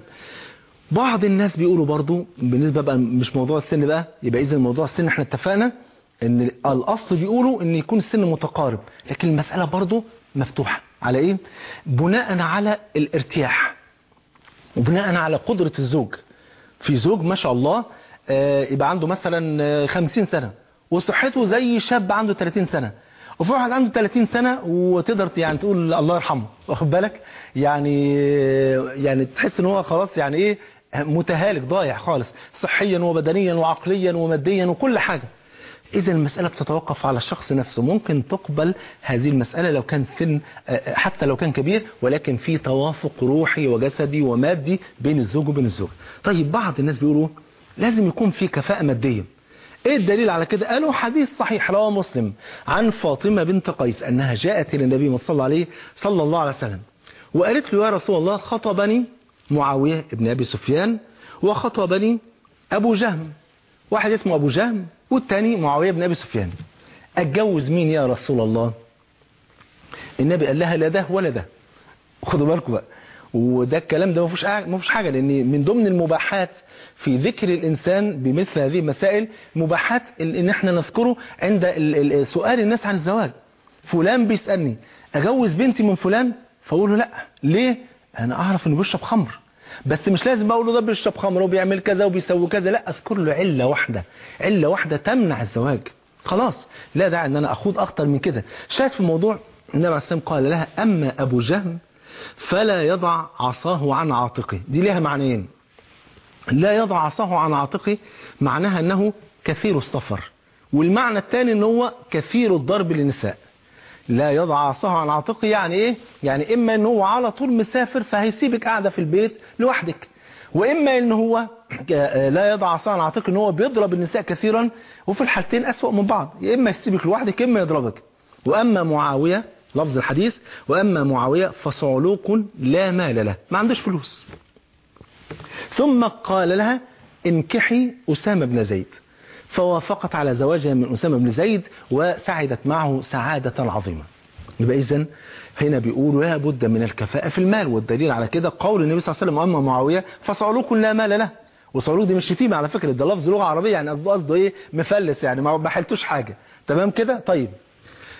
بعض الناس بيقولوا برضو بالنسبة بقى مش موضوع السن بقى، يبقى اذا موضوع السن احنا اتفقنا ان الاصل بيقولوا ان يكون السن متقارب، لكن المسألة برضو مفتوحة على ايه؟ بناء على الارتياح وبناء على قدرة الزوج. في زوج ما شاء الله يبقى عنده مثلا خمسين سنة وصحته زي شاب عنده ثلاثين سنة، وفي واحد عنده ثلاثين سنة وتقدر يعني تقول الله يرحمه، واخد بالك؟ يعني يعني تحس ان هو خلاص يعني ايه متهالك ضايع خالص صحيا وبدنيا وعقليا وماديا وكل حاجة. إذا المسألة بتتوقف على الشخص نفسه. ممكن تقبل هذه المسألة لو كان سن حتى لو كان كبير، ولكن في توافق روحي وجسدي ومادي بين الزوج وبين الزوج. طيب بعض الناس بيقولوا لازم يكون في كفاءة مادية. ايه الدليل على كده؟ قالوا حديث صحيح رواه مسلم عن فاطمة بنت قيس انها جاءت الى النبي صلى الله عليه صلى الله عليه وسلم وقالت له يا رسول الله خطبني معاوية ابن ابي سفيان وخطبني ابو جهم، واحد اسمه ابو جهم والتاني معاوية ابن ابي سفيان، اتجوز مين يا رسول الله؟ النبي قال لها لا ده ولا ده. خدوا بالكم بقى، وده الكلام ده ما فيش ما فيش حاجه، لان من ضمن المباحات في ذكر الانسان بمثل هذه المسائل مباحات ان احنا نذكره عند سؤال الناس عن الزواج. فلان بيسالني اجوز بنتي من فلان، فاقول له لا ليه؟ انا اعرف انه بيشرب خمر، بس مش لازم اقول له ده بيشرب خمر وبيعمل كذا وبيسوي كذا، لا اذكر له عله واحده، عله واحده تمنع الزواج، خلاص لا داعي ان انا اخوض اكتر من كده. شاهد في الموضوع النبي عليه الصلاه والسلام قال لها اما ابو جهم فلا يضع عصاه عن عاتقه. دي لها معنيين. لا يضع عصاه عن عاتقه معناها انه كثير السفر، والمعنى الثاني ان هو كثير الضرب للنساء. لا يضع عصاه عن عاتقه يعني ايه؟ يعني اما ان هو على طول مسافر فهيسيبك قاعده في البيت لوحدك، واما ان هو لا يضع عصاه عن عاتقه ان هو بيضرب النساء كثيرا، وفي الحالتين اسوأ من بعض، يا اما يسيبك لوحدك يا اما يضربك. واما معاويه لفظ الحديث واما معاويه فصعلوق لا مال له، ما عندوش فلوس. ثم قال لها انكحي أسامة بن زيد، فوافقت على زواجها من أسامة بن زيد وسعدت معه سعادة عظيمة. يبقى إذن هنا بيقولوا لا بد من الكفاءة في المال، والدليل على كده قول النبي صلى الله عليه وسلم أما معاوية فصعلوق لا مال له. وصعلوق دي مش شتيمة على فكرة، ده لفظ لغة عربية، يعني قصده إيه؟ مفلس، يعني ما حلتوش حاجة. تمام كده؟ طيب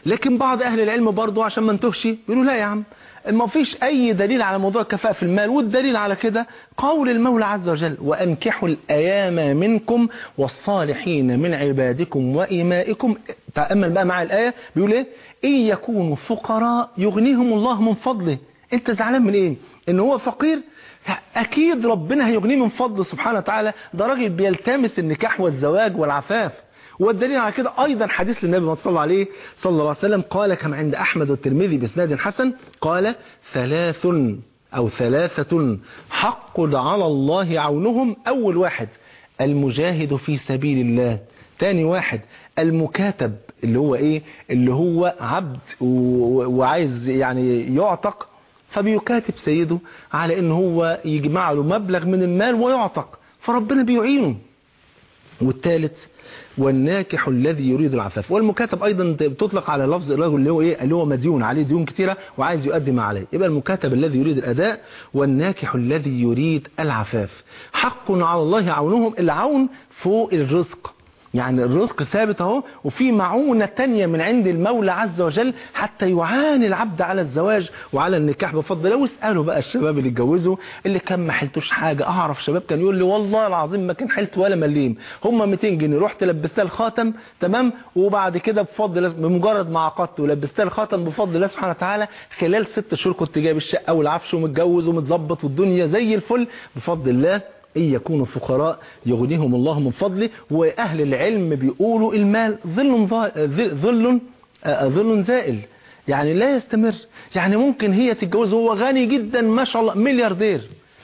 لكن بعض أهل العلم برضو عشان ما نتوهش بيقولوا لا يا عم، ما فيش أي دليل على موضوع الكفاءة في المال، والدليل على كده قول المولى عز وجل وأنكحوا الأيام منكم والصالحين من عبادكم وإمائكم. تأمل بقى مع الآية بيقول إيه؟ إن يكونوا فقراء يغنيهم الله من فضله. أنت زعلان من إيه؟ إن هو فقير؟ أكيد ربنا هيغنيه من فضله سبحانه وتعالى. ده راجل بيلتمس النكاح والزواج والعفاف. والدليل على كده أيضا حديث للنبي صلى الله عليه صلى الله عليه وسلم قال كما عند أحمد والترمذي بإسناد حسن قال ثلاث أو ثلاثة حق على الله عونهم. أول واحد المجاهد في سبيل الله، تاني واحد المكاتب اللي هو إيه اللي هو عبد وعايز يعني يعتق فبيكاتب سيده على إن هو يجمع له مبلغ من المال ويعتق فربنا بيعينه. والثالث والناكح الذي يريد العفاف. والمكاتب ايضا بتطلق على لفظ الرجل اللي هو ايه اللي هو مديون عليه ديون كتيره وعايز يؤدي ما عليه، يبقى المكاتب الذي يريد الاداء والناكح الذي يريد العفاف. حق على الله عونهم، العون فوق الرزق، يعني الرزق ثابت اهو وفي معونة تانية من عند المولى عز وجل حتى يعاني العبد على الزواج وعلى النكاح بفضل الله. واسألوا بقى الشباب اللي اتجوزوا اللي كان ما حلتوش حاجة. اعرف شباب كان يقول لي والله العظيم ما كان حلت ولا مليم، هم مئتين جنيه رحت لبستها الخاتم تمام، وبعد كده بفضل الله بمجرد ما عقدت ولبستها الخاتم بفضل الله سبحانه وتعالى خلال ست شهور كنت جايب الشقة والعفش ومتجوز ومتظبط والدنيا زي الفل بفضل الله. إن يكونوا فقراء يغنيهم الله من فضله. وأهل العلم بيقولوا المال ظل ظل ظل زائل، يعني لا يستمر. يعني ممكن هي تتجوز هو غني جدا ما شاء الله ملياردير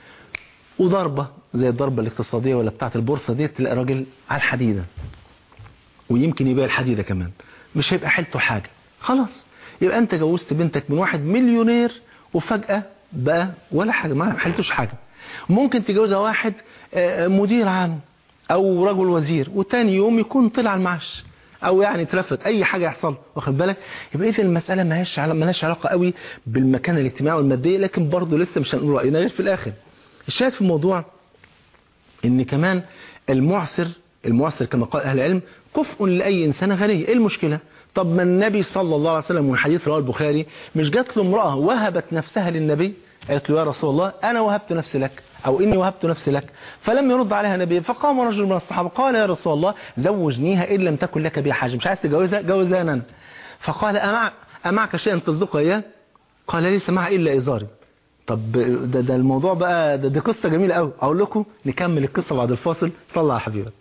وضربة زي الضربة الاقتصادية ولا بتاعة البورصة دي تلاقي راجل على الحديدة ويمكن يبيع الحديدة كمان مش هيبقى حيلته حاجة. خلاص يبقى أنت جوزت بنتك من واحد مليونير وفجأة بقى ولا حاجة ما حيلتوش حاجة. ممكن تجوزها واحد مدير عام او رجل وزير وتاني يوم يكون طلع المعاش او يعني اترفد اي حاجه يحصل واخد بالك. يبقى اذا المساله مالهاش مالهاش علاقه قوي بالمكانه الاجتماعيه والماديه، لكن برضه لسه مش هنقول راينا غير في الاخر. الشاهد في الموضوع ان كمان المعسر المعسر كما قال اهل العلم كفء لاي انسان غني. ايه المشكله؟ طب ما النبي صلى الله عليه وسلم من حديث رواه البخاري مش جات له امراه وهبت نفسها للنبي قالت له يا رسول الله أنا وهبت نفسي لك أو إني وهبت نفسي لك، فلم يرد عليها النبي. فقام رجل من الصحابة قال يا رسول الله زوجنيها إن لم تكن لك بها حاجة، مش عايز تجوزها جوزها أنا. فقال أمع أمعك شيئا تصدقه إياه؟ قال ليس معي إلا إزاري. طب ده, ده الموضوع بقى ده, ده قصة جميلة قوي. أقول لكم نكمل القصة بعد الفاصل. صلى على حبيبك.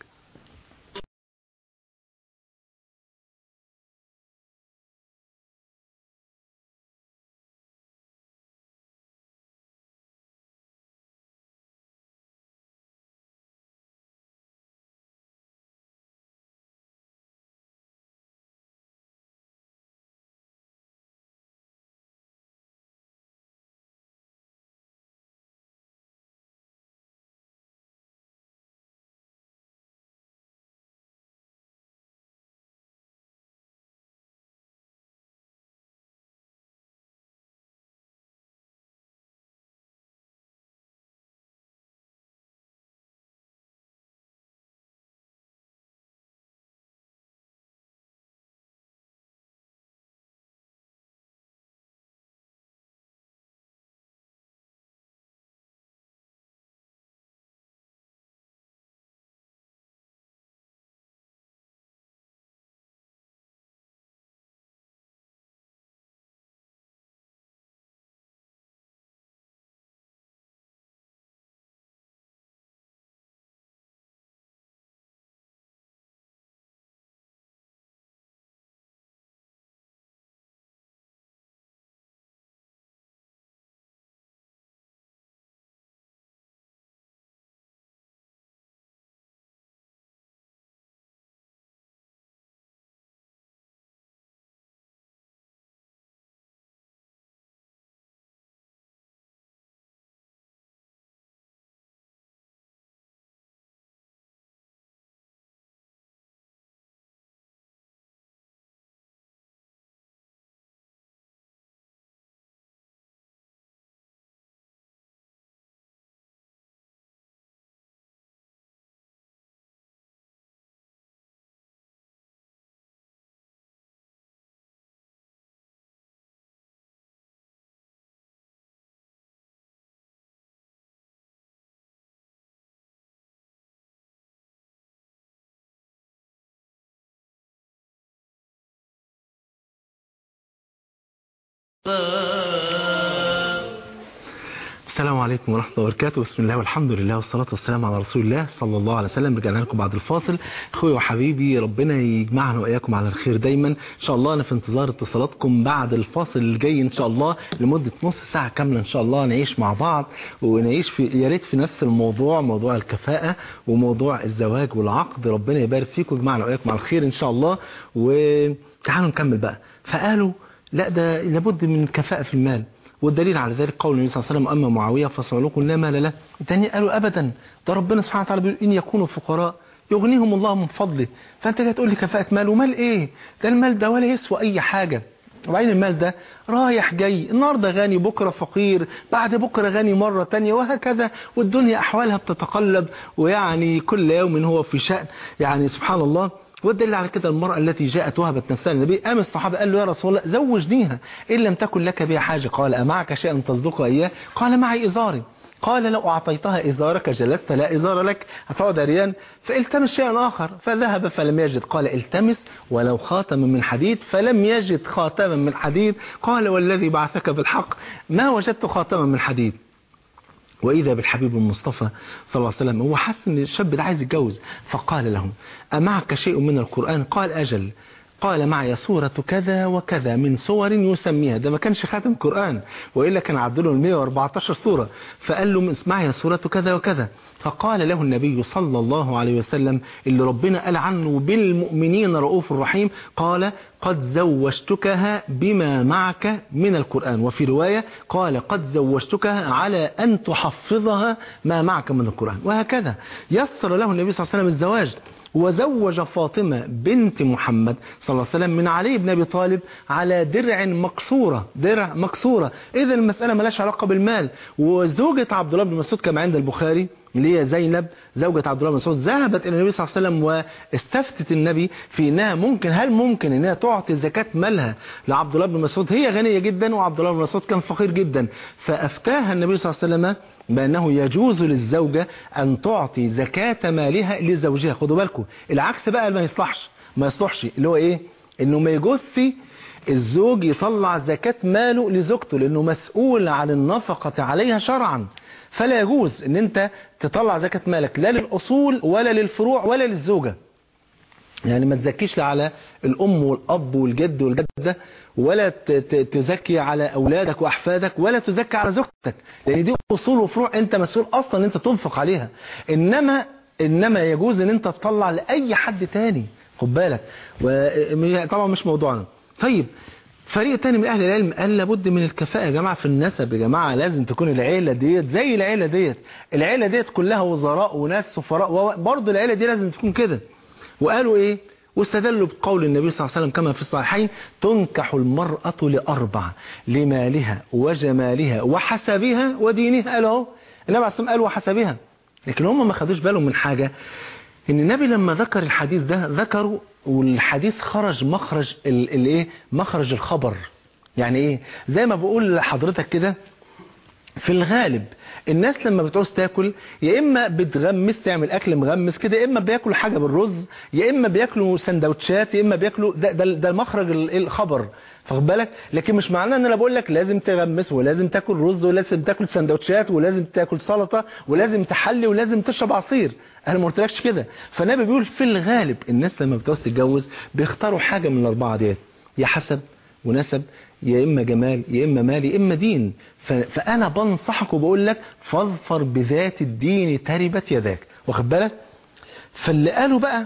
السلام عليكم ورحمة الله وبركاته. بسم الله والحمد لله والصلاة والسلام على رسول الله صلى الله عليه وسلم. رجعنا لكم بعد الفاصل. اخوي وحبيبي ربنا يجمعنا وإياكم على الخير دايما إن شاء الله. أنا في انتظار اتصالاتكم بعد الفاصل الجاي إن شاء الله لمدة نص ساعة كاملة إن شاء الله نعيش مع بعض ونعيش في يا ريت في نفس الموضوع، موضوع الكفاءة وموضوع الزواج والعقد. ربنا يبارك فيكم ويجمعنا وإياكم على الخير إن شاء الله. وتعالوا نكمل بقى. فقالوا لا ده لابد من كفاءة في المال، والدليل على ذلك قول النبي صلى الله عليه وسلم أما معاوية فصعلوكم لا مال له. الثاني قالوا أبدا ده ربنا سبحانه وتعالى بيقول إن يكونوا فقراء يغنيهم الله من فضله. فأنت جاي تقول لي كفاءة مال، ومال إيه؟ ده المال ده ولا يسوى أي حاجة. وبعدين المال ده رايح جاي، النهارده غني بكرة فقير، بعد بكرة غني مرة تانية وهكذا، والدنيا أحوالها بتتقلب، ويعني كل يوم هو في شأن، يعني سبحان الله. والدليل على كده المرأة التي جاءت وهبت نفسها للنبي، قام الصحابة قال له يا رسول الله زوجنيها إن لم تكن لك بها حاجة. قال أمعك شيئا تصدق إياه؟ قال معي إزاري. قال لو أعطيتها إزارك جلست لا إزار لك، هتقعد عريان، فالتمس شيئا آخر. فذهب فلم يجد. قال التمس ولو خاتما من حديد، فلم يجد خاتما من حديد. قال والذي بعثك بالحق ما وجدت خاتما من حديد. وإذا بالحبيب المصطفى صلى الله عليه وسلم هو حس ان الشاب ده عايز يتجوز، فقال لهم أمعك شيء من القرآن؟ قال أجل. قال معي سورة كذا وكذا من سور يسميها. ده ما كانش خاتم قرآن، وإلا كان عدله مئة وأربعتاشر سورة. فقال له اسمعي سورة كذا وكذا. فقال له النبي صلى الله عليه وسلم اللي ربنا قال عنه بالمؤمنين رؤوف رحيم، قال قد زوجتكها بما معك من القرآن. وفي رواية قال قد زوجتكها على أن تحفظها ما معك من القرآن. وهكذا يسر له النبي صلى الله عليه وسلم الزواج، وزوج فاطمة بنت محمد صلى الله عليه وسلم من علي بن أبي طالب على درع مكسورة، درع مكسورة. إذا المسألة ملاش علاقة بالمال. وزوجة عبد الله بن مسعود كما عند البخاري اللي هي زينب زوجة عبد الله بن مسعود ذهبت إلى النبي صلى الله عليه وسلم واستفتت النبي في إنها ممكن هل ممكن إنها تعطي زكاة مالها لعبد الله بن مسعود. هي غنية جدا وعبد الله بن مسعود كان فقير جدا، فأفتاها النبي صلى الله عليه وسلم بأنه يجوز للزوجة أن تعطي زكاة مالها لزوجها. خدوا بالكم العكس بقى ما يصلحش، ما يصلحش اللي هو إيه؟ إنه ما يجوزش الزوج يطلع زكاة ماله لزوجته، لأنه مسؤول عن النفقة عليها شرعا. فلا يجوز ان انت تطلع زكاة مالك لا للأصول ولا للفروع ولا للزوجة. يعني ما تزكيش لا على الأم والأب والجد والجدة، ولا تزكي على أولادك وأحفادك، ولا تزكي على زوجتك، لأن دي أصول وفروع أنت مسؤول أصلا ان انت تنفق عليها. إنما إنما يجوز ان انت تطلع لأي حد تاني. خد بالك، وطبعا مش موضوعنا. طيب فريق تاني من أهل العلم قال لابد من الكفاءة يا جماعة في النسب. يا جماعة لازم تكون العيلة ديت زي العيلة ديت، العيلة ديت كلها وزراء وناس سفراء، وبرضه العيلة دي لازم تكون كده. وقالوا إيه؟ واستدلوا بقول النبي صلى الله عليه وسلم كما في الصحيحين تنكح المرأة لأربع: لمالها وجمالها وحسبها ودينها. قالوا اهو النبي عليه الصلاة والسلام قال وحسبها، لكن هم ما خدوش بالهم من حاجة، ان النبي لما ذكر الحديث ده ذكروا والحديث خرج مخرج الايه مخرج الخبر. يعني ايه؟ زي ما بقول لحضرتك كده، في الغالب الناس لما بتعوز تاكل يا اما بتغمس تعمل اكل مغمس كده، يا اما بياكلوا حاجه بالرز، يا اما بياكلوا سندوتشات، يا اما بياكلوا ده ده, ده مخرج الخبر. فاخد بالك؟ لكن مش معناه ان انا بقول لك لازم تغمس ولازم تاكل رز ولازم تاكل سندوتشات ولازم تاكل سلطه ولازم تحلي ولازم تشرب عصير. انا ما قلتلكش كده. فالنبي بيقول في الغالب الناس لما بتعوز تتجوز بيختاروا حاجه من الاربعه ديت، يا حسب ونسب، يا اما جمال، يا اما مال، يا اما دين. فانا بنصحك وبقول لك فاظفر بذات الدين تربت يداك. واخد بالك؟ فاللي قالوا بقى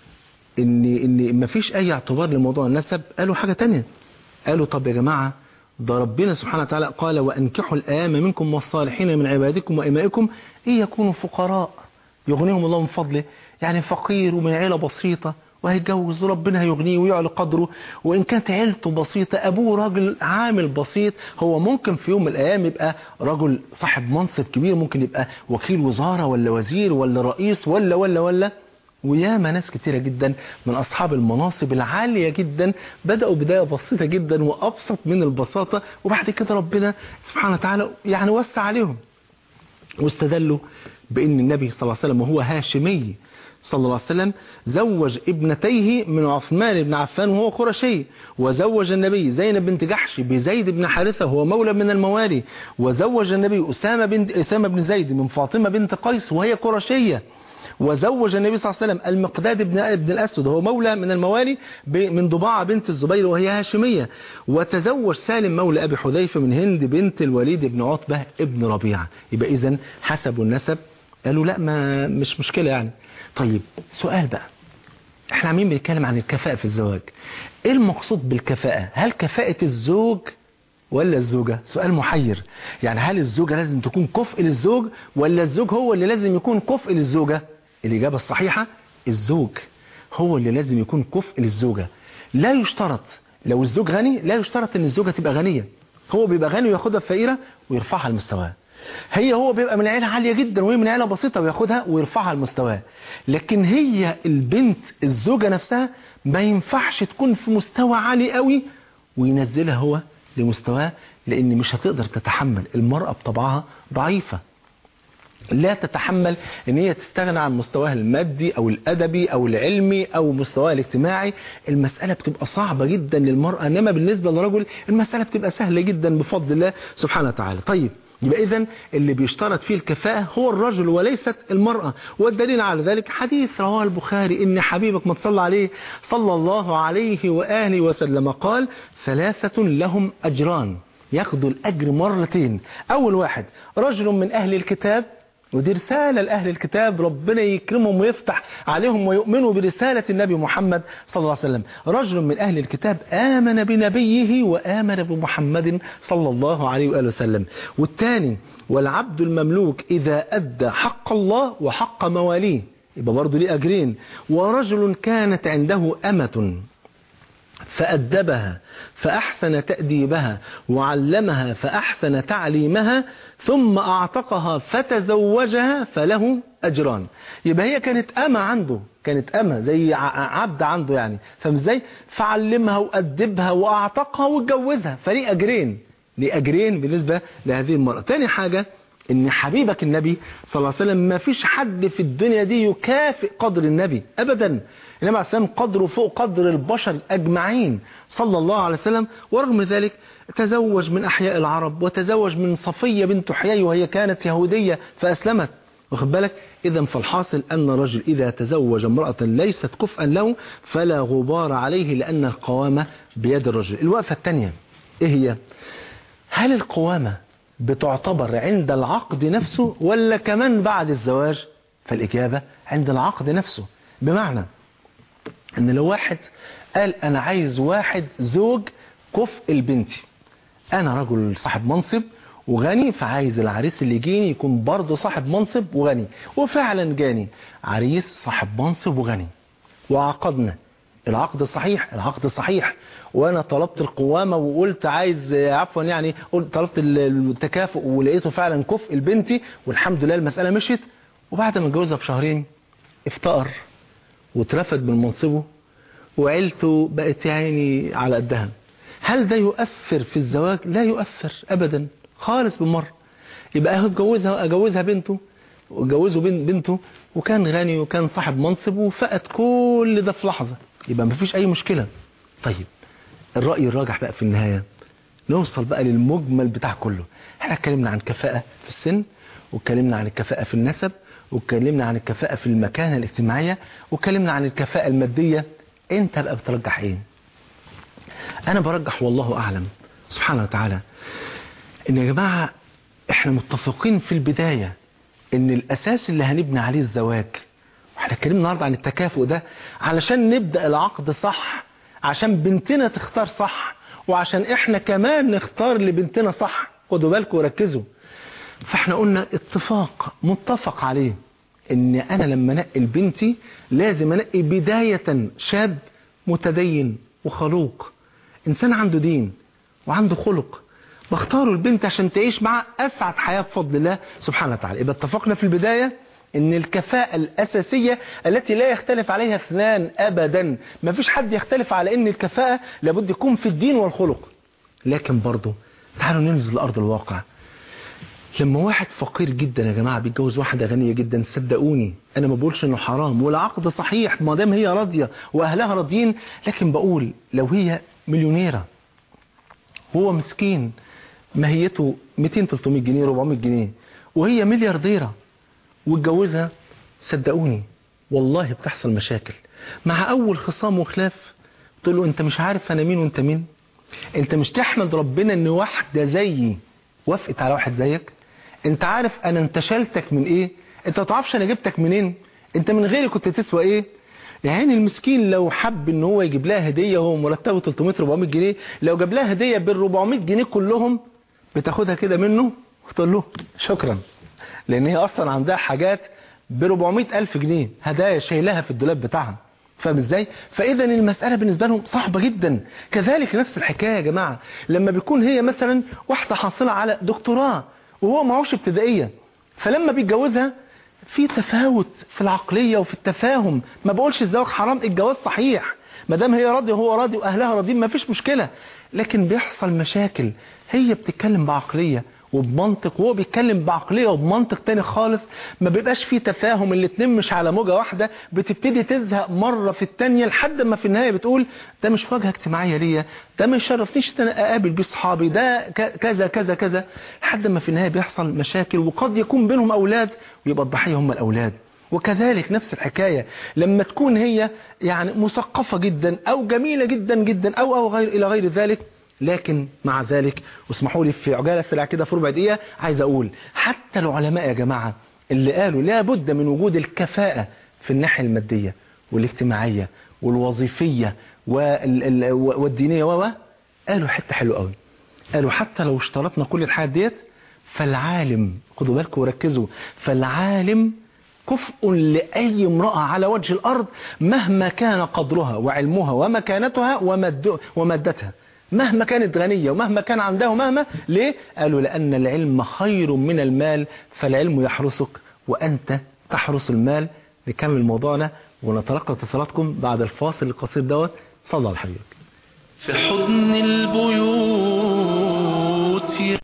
ان ان مفيش اي اعتبار لموضوع النسب، قالوا حاجه تانية. قالوا طب يا جماعه ده ربنا سبحانه وتعالى قال وانكحوا الايام منكم والصالحين من عبادكم وامائكم ان يكونوا فقراء يغنيهم الله من فضله. يعني فقير ومن عيله بسيطه وهيتجوز وربنا هيغنيه ويعلى قدره، وإن كانت عيلته بسيطة أبوه راجل عامل بسيط، هو ممكن في يوم من الأيام يبقى رجل صاحب منصب كبير، ممكن يبقى وكيل وزارة ولا وزير ولا رئيس ولا ولا ولا وياما ناس كتيرة جدا من أصحاب المناصب العالية جدا بدأوا بداية بسيطة جدا وأبسط من البساطة، وبعد كده ربنا سبحانه وتعالى يعني وسع عليهم. واستدلوا بأن النبي صلى الله عليه وسلم وهو هاشمي صلى الله عليه وسلم زوج ابنتيه من عثمان بن عفان وهو قرشي، وزوج النبي زينب بنت جحش بزيد بن حارثة وهو مولى من الموالي، وزوج النبي أسامة بن أسامة بن زيد من فاطمة بنت قيس وهي قرشية، وزوج النبي صلى الله عليه وسلم المقداد بن ابن الأسود وهو مولى من الموالي من ضباعة بنت الزبير وهي هاشمية، وتزوج سالم مولى أبي حذيفة من هند بنت الوليد بن عتبة ابن ربيعة. يبقى إذن حسبوا النسب، قالوا لا ما مش مشكلة يعني. طيب سؤال بقى، احنا عمين بنتكلم عن الكفاءة في الزواج، ايه المقصود بالكفاءة؟ هل كفاءة الزوج ولا الزوجة؟ سؤال محير. يعني هل الزوجة لازم تكون كفء للزوج ولا الزوج هو اللي لازم يكون كفء للزوجة؟ الإجابة الصحيحة الزوج هو اللي لازم يكون كفء للزوجة. لا يشترط لو الزوج غني، لا يشترط ان الزوجة تبقى غنية، هو بيبقى غني وياخدها فقيرة ويرفعها لمستواه. هي هو بيبقى من عيلة عالية جدا وهي من عيلة بسيطة وياخدها ويرفعها لمستواه. لكن هي البنت الزوجة نفسها ما ينفعش تكون في مستوى عالي قوي وينزلها هو لمستواه، لان مش هتقدر تتحمل. المرأة بطبعها ضعيفة، لا تتحمل ان هي تستغنى عن مستواها المادي او الادبي او العلمي او مستواها الاجتماعي. المسألة بتبقى صعبة جدا للمرأة، انما بالنسبة للرجل المسألة بتبقى سهلة جدا بفضل الله سبحانه وتعالى. طيب يبقى اذن اللي بيشترط فيه الكفاءة هو الرجل وليست المرأة. والدليل على ذلك حديث رواه البخاري ان حبيبك ما تصلى عليه صلى الله عليه وآله وسلم قال ثلاثة لهم أجران، ياخدوا الأجر مرتين. أول واحد رجل من أهل الكتاب، ودي رسالة لأهل الكتاب، ربنا يكرمهم ويفتح عليهم ويؤمنوا برسالة النبي محمد صلى الله عليه وسلم. رجل من أهل الكتاب آمن بنبيه وآمن بمحمد صلى الله عليه وآله وسلم. والثاني والعبد المملوك إذا أدى حق الله وحق مواليه، يبقى برضه ليه أجرين. ورجل كانت عنده أمة فأدبها فأحسن تأديبها وعلمها فأحسن تعليمها ثم أعتقها فتزوجها فله أجران. يبقى هي كانت أمة عنده، كانت أمة زي عبد عنده يعني، فهم ازاي؟ فعلمها وأدبها وأعتقها واتجوزها، فليه أجرين، ليه أجرين بالنسبة لهذه المرأة. تاني حاجة ان حبيبك النبي صلى الله عليه وسلم ما فيش حد في الدنيا دي يكافئ قدر النبي ابدا، النبي عليه السلام قدره فوق قدر البشر اجمعين صلى الله عليه وسلم. ورغم ذلك تزوج من احياء العرب، وتزوج من صفية بنت حيي وهي كانت يهودية فاسلمت، واخد بالك؟ اذا فالحاصل ان الرجل اذا تزوج امرأة ليست كفءا له فلا غبار عليه، لان القوامة بيد الرجل. الوقفة الثانية ايه هي؟ هل القوامة بتعتبر عند العقد نفسه ولا كمان بعد الزواج؟ فالإجابة عند العقد نفسه. بمعنى ان لو واحد قال انا عايز واحد زوج كفء لبنتي، انا رجل صاحب منصب وغني فعايز العريس اللي يجيني يكون برضه صاحب منصب وغني، وفعلا جاني عريس صاحب منصب وغني وعقدنا العقد صحيح، العقد صحيح، وانا طلبت القوامة وقلت عايز عفوا يعني قلت طلبت التكافؤ ولقيته فعلا كفء لبنتي والحمد لله المسألة مشيت. وبعد ما اتجوزها بشهرين افتقر واترفد من منصبه وعيلته بقت يعني على قدها. هل ده يؤثر في الزواج؟ لا يؤثر ابدا خالص بالمرة. يبقى اتجوزها اجوزها بنته واتجوزه بنته وكان غني وكان صاحب منصب وفقد كل ده في لحظة، يبقى مفيش اي مشكلة. طيب الرأي الراجح بقى في النهاية نوصل بقى للمجمل بتاع كله. احنا اتكلمنا عن كفاءة في السن، واتكلمنا عن الكفاءة في النسب، واتكلمنا عن الكفاءة في المكانة الاجتماعية، واتكلمنا عن الكفاءة المادية. انت بقى بترجح ايه؟ انا برجح والله اعلم سبحانه وتعالى ان يا جماعة احنا متفقين في البداية ان الاساس اللي هنبني عليه الزواج، واحنا اتكلمنا النهارده عن التكافؤ ده علشان نبدأ العقد صح، عشان بنتنا تختار صح، وعشان احنا كمان نختار لبنتنا صح. خدوا بالكم وركزوا. فاحنا قلنا اتفاق متفق عليه ان انا لما انقي لبنتي لازم انقي بداية شاب متدين وخلوق، انسان عنده دين وعنده خلق، بختاره البنت عشان تعيش معاه اسعد حياة بفضل الله سبحانه وتعالى. يبقى اتفقنا في البداية ان الكفاءة الاساسية التي لا يختلف عليها اثنان ابدا، ما فيش حد يختلف على ان الكفاءة لابد يكون في الدين والخلق. لكن برضو تعالوا ننزل لأرض الواقع. لما واحد فقير جدا يا جماعة بيتجوز واحدة غنية جدا، صدقوني انا ما بقولش انه حرام، والعقد صحيح ما دام هي راضية واهلها راضيين، لكن بقول لو هي مليونيرة وهو مسكين ماهيته مئتين تلتمية جنيه أربعمية جنيه، وهي مليارديرة واتجوزها، صدقوني والله بتحصل مشاكل. مع اول خصام وخلاف تقول له انت مش عارف انا مين وانت مين؟ انت مش تحمد ربنا ان واحدة زيي وافقت على واحد زيك؟ انت عارف انا انتشلتك من ايه؟ انت ما تعرفش انا جبتك منين؟ انت من غيري كنت تسوى ايه؟ يعني المسكين لو حب ان هو يجيب لها هدية وهو مرتبه تلتمية أربعمية جنيه، لو جاب لها هدية بال أربعمية جنيه كلهم بتاخدها كده منه وتقول له شكرا، لان هي اصلا عندها حاجات ب أربعمية ألف جنيه هدايا شايلها في الدولاب بتاعها. فاهم ازاي؟ فاذا المسألة بالنسبة لهم صعبة جدا. كذلك نفس الحكاية يا جماعة لما بيكون هي مثلا واحدة حاصلة على دكتوراه وهو معهوش ابتدائية، فلما بيتجوزها في تفاوت في العقلية وفي التفاهم. ما بقولش الزواج حرام، الجواز صحيح ما دام هي راضية وهو راضي واهلها راضيين ما فيش مشكلة، لكن بيحصل مشاكل. هي بتتكلم بعقلية وبمنطق وهو بيتكلم بعقلية وبمنطق تاني خالص، ما بيبقاش فيه تفاهم، الاتنين مش على موجة واحدة، بتبتدي تزهق مرة في التانية لحد ما في النهاية بتقول ده مش واجهة اجتماعية ليا، ده ما يشرفنيش ان انا اقابل بيه صحابي، ده كذا كذا كذا، لحد ما في النهاية بيحصل مشاكل وقد يكون بينهم اولاد ويبقى الضحية هم الاولاد. وكذلك نفس الحكاية لما تكون هي يعني مثقفة جدا او جميلة جدا جدا او او غير الى غير ذلك، لكن مع ذلك واسمحوا لي في عجالة سريعة كده في ربع دقيقة عايز اقول حتى العلماء يا جماعة اللي قالوا لا بد من وجود الكفاءة في الناحية المادية والاجتماعية والوظيفية والدينية و قالوا حتة حلوة قوي، قالوا حتى لو اشترطنا كل الحاجات ديت فالعالم، خدوا بالكم وركزوا، فالعالم كفء لأي امرأة على وجه الأرض مهما كان قدرها وعلمها ومكانتها ومادتها، مهما كانت غنية ومهما كان عندها ومهما. ليه؟ قالوا لأن العلم خير من المال، فالعلم يحرسك وأنت تحرس المال. نكمل موضوعنا ونتلقى اتصالاتكم بعد الفاصل القصير دوت. صلى على حبيبك. في حضن البيوت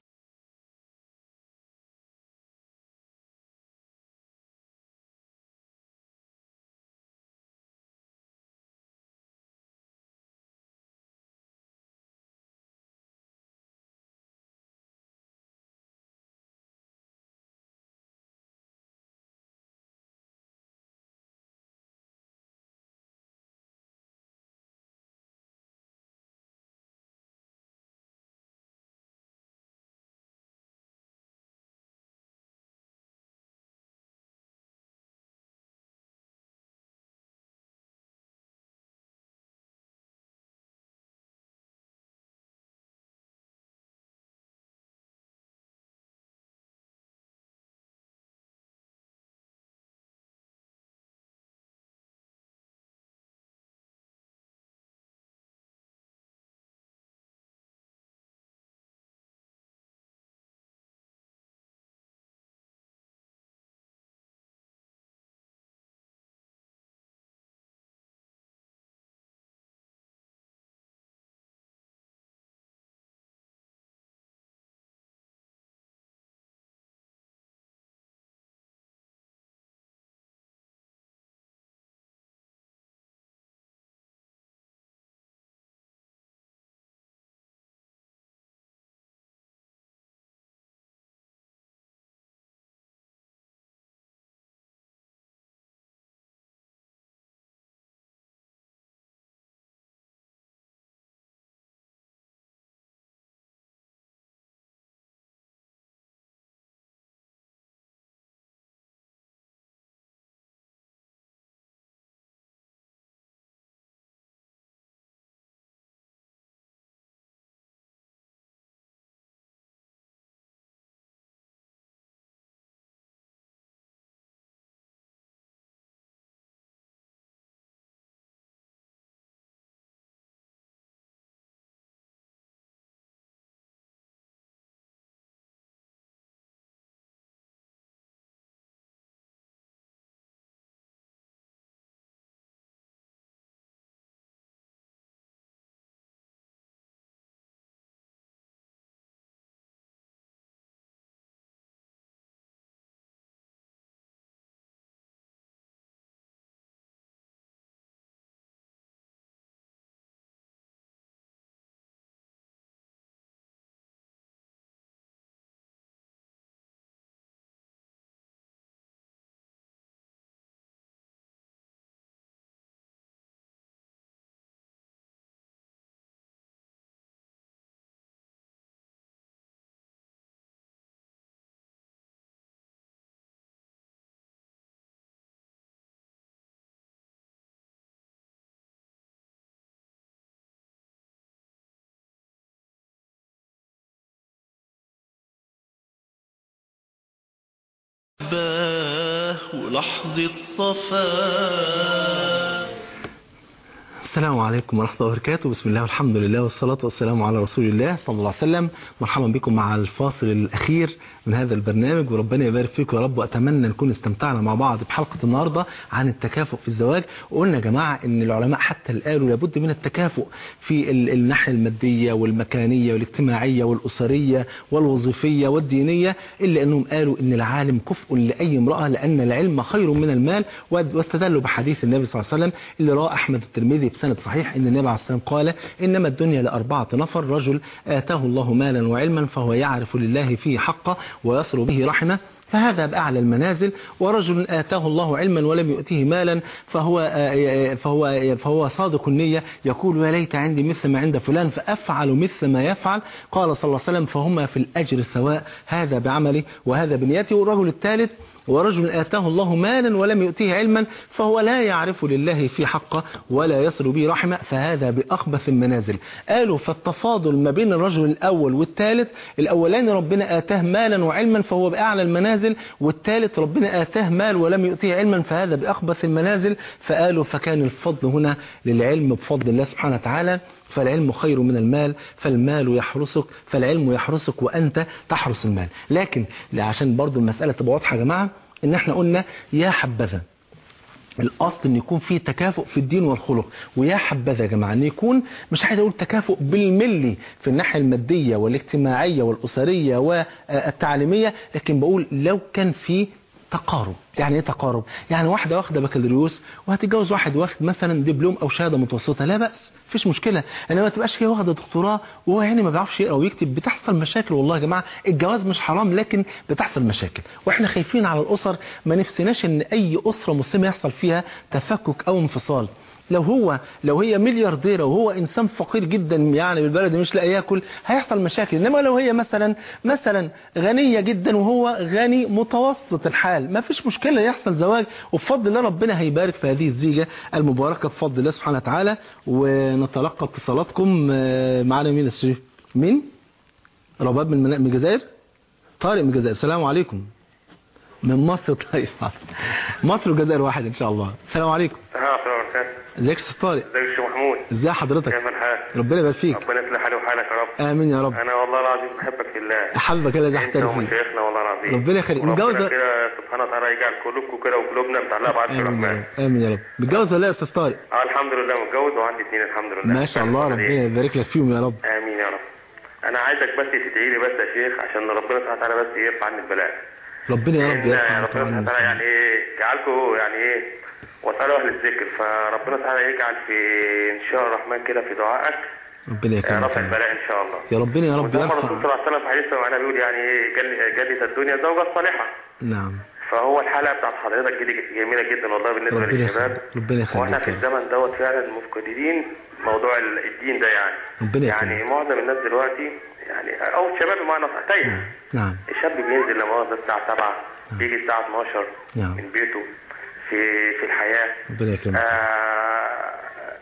محباه ولحظة صفاه. السلام عليكم ورحمة الله وبركاته. بسم الله والحمد لله والصلاة والسلام على رسول الله صلى الله عليه وسلم. مرحبا بكم مع الفاصل الأخير من هذا البرنامج، وربنا يبارك فيكم يا رب، وأتمنى نكون استمتعنا مع بعض بحلقة النهاردة عن التكافؤ في الزواج. وقلنا يا جماعة إن العلماء حتى قالوا لابد من التكافؤ في الناحية المادية والمكانية والاجتماعية والأسرية والوظيفية والدينية، إلا أنهم قالوا إن العالم كفء لأي امرأة لأن العلم خير من المال، واستدلوا بحديث النبي صلى الله عليه وسلم اللي رواه أحمد الترمذي بسند صحيح ان النبي عليه الصلاة والسلام قال إنما الدنيا لأربعة نفر: رجل آتاه الله مالا وعلما فهو يعرف لله فيه حقه ويصل به رحمه فهذا بأعلى المنازل، ورجل آتاه الله علما ولم يؤتيه مالا فهو فهو فهو صادق النية يقول يا ليت عندي مثل ما عند فلان فأفعل مثل ما يفعل. قال صلى الله عليه وسلم فهما في الأجر سواء، هذا بعمله وهذا بنيته. والرجل الثالث: ورجل آتاه الله مالا ولم يؤتيه علما فهو لا يعرف لله في حقه ولا يصل به رحمه فهذا بأخبث المنازل. قالوا فالتفاضل ما بين الرجل الأول والثالث، الأولاني ربنا آتاه مالا وعلما فهو بأعلى المنازل، والثالث ربنا آتاه مال ولم يؤتيه علما فهذا بأخبث المنازل. فقالوا فكان الفضل هنا للعلم بفضل الله سبحانه وتعالى، فالعلم خير من المال، فالمال يحرسك فالعلم يحرسك وأنت تحرس المال. لكن عشان برضو المسألة تبقى واضحة يا جماعة، إن احنا قلنا يا حبذا الأصل أن يكون فيه تكافؤ في الدين والخلق، ويا حبذا يا جماعة أن يكون، مش عايز أقول تكافؤ بالملي في الناحية المادية والاجتماعية والأسرية والتعليمية، لكن بقول لو كان فيه تقارب. يعني ايه تقارب؟ يعني واحدة واخدة بكالوريوس وهتتجوز واحد واخد مثلا دبلوم او شهادة متوسطة، لا بأس، مفيش مشكلة. انما ما تبقاش هي واخدة دكتوراه وهو يعني ما بيعرفش يقرا ويكتب. بتحصل مشاكل والله يا جماعة. الجواز مش حرام لكن بتحصل مشاكل، واحنا خايفين على الاسر، ما نفسناش ان اي اسرة مسلمة يحصل فيها تفكك او انفصال. لو هو لو هي مليارديره وهو انسان فقير جدا يعني بالبلد مش لاقي ياكل هيحصل مشاكل. انما لو هي مثلا مثلا غنيه جدا وهو غني متوسط الحال ما فيش مشكله، يحصل زواج وبفضل الله ربنا هيبارك في هذه الزيجه المباركه بفضل الله سبحانه وتعالى. ونتلقى اتصالاتكم. معانا مين الشريف؟ مين؟ رباب من من الجزائر؟ طارق من الجزائر. السلام عليكم. من مصر. طيب مصر والجزائر واحد ان شاء الله. السلام عليكم. ازيك يا استاذ طارق؟ ازيك يا شيخ محمود؟ ازي حضرتك؟ كيف الحال؟ ربنا يبارك فيك. ربنا يصلح حالي وحالك يا رب. امين يا رب. انا والله العظيم بحبك في الله. احبك انا زي احترم فيك. انت ومشايخنا والله العظيم. ربنا يخليك. متجوز كده سبحانه وتعالى يجعل قلوبكم كده وقلوبنا متعلقه بعض في الرحمن. امين يا رب. متجوز ولا يا استاذ طارق؟ اه الحمد لله متجوز وعندي اثنين الحمد لله. ما شاء الله ربنا يبارك لك فيهم يا رب. امين يا رب. انا عايزك بس تدعي لي بس يا شيخ عشان ربنا سبحانه وتعالى بس يرفع عني البلاء. ربنا يا رب يرفع عنك. ربنا سبحانه وتعالى يعني ايه جعلكم يعني ايه وصلوا اهل الذكر، فربنا تعالى يجعل في ان شاء الرحمن كده في دعائك ربنا يكرمك رفع البلاء ان شاء الله. يا ربنا يا رب يرفع. الرسول صلى الله عليه وسلم في حديثه معنا بيقول يعني ايه جلت الدنيا زوجة صالحة. نعم. فهو الحلقه بتاعت حضرتك دي جميله جدا والله بالنسبه للشباب. ربنا يخليك. واحنا في الزمن دوت فعلا مفتقدين موضوع الدين ده يعني. ربنا يخليك. يعني معظم الناس دلوقتي يعني او الشباب بمعنى صح تايه. نعم. الشاب بينزل لمؤاخذة الساعه سبعة بيجي الساعه اتناشر نعم. من بيته في في الحياه. ربنا يكرمك. آه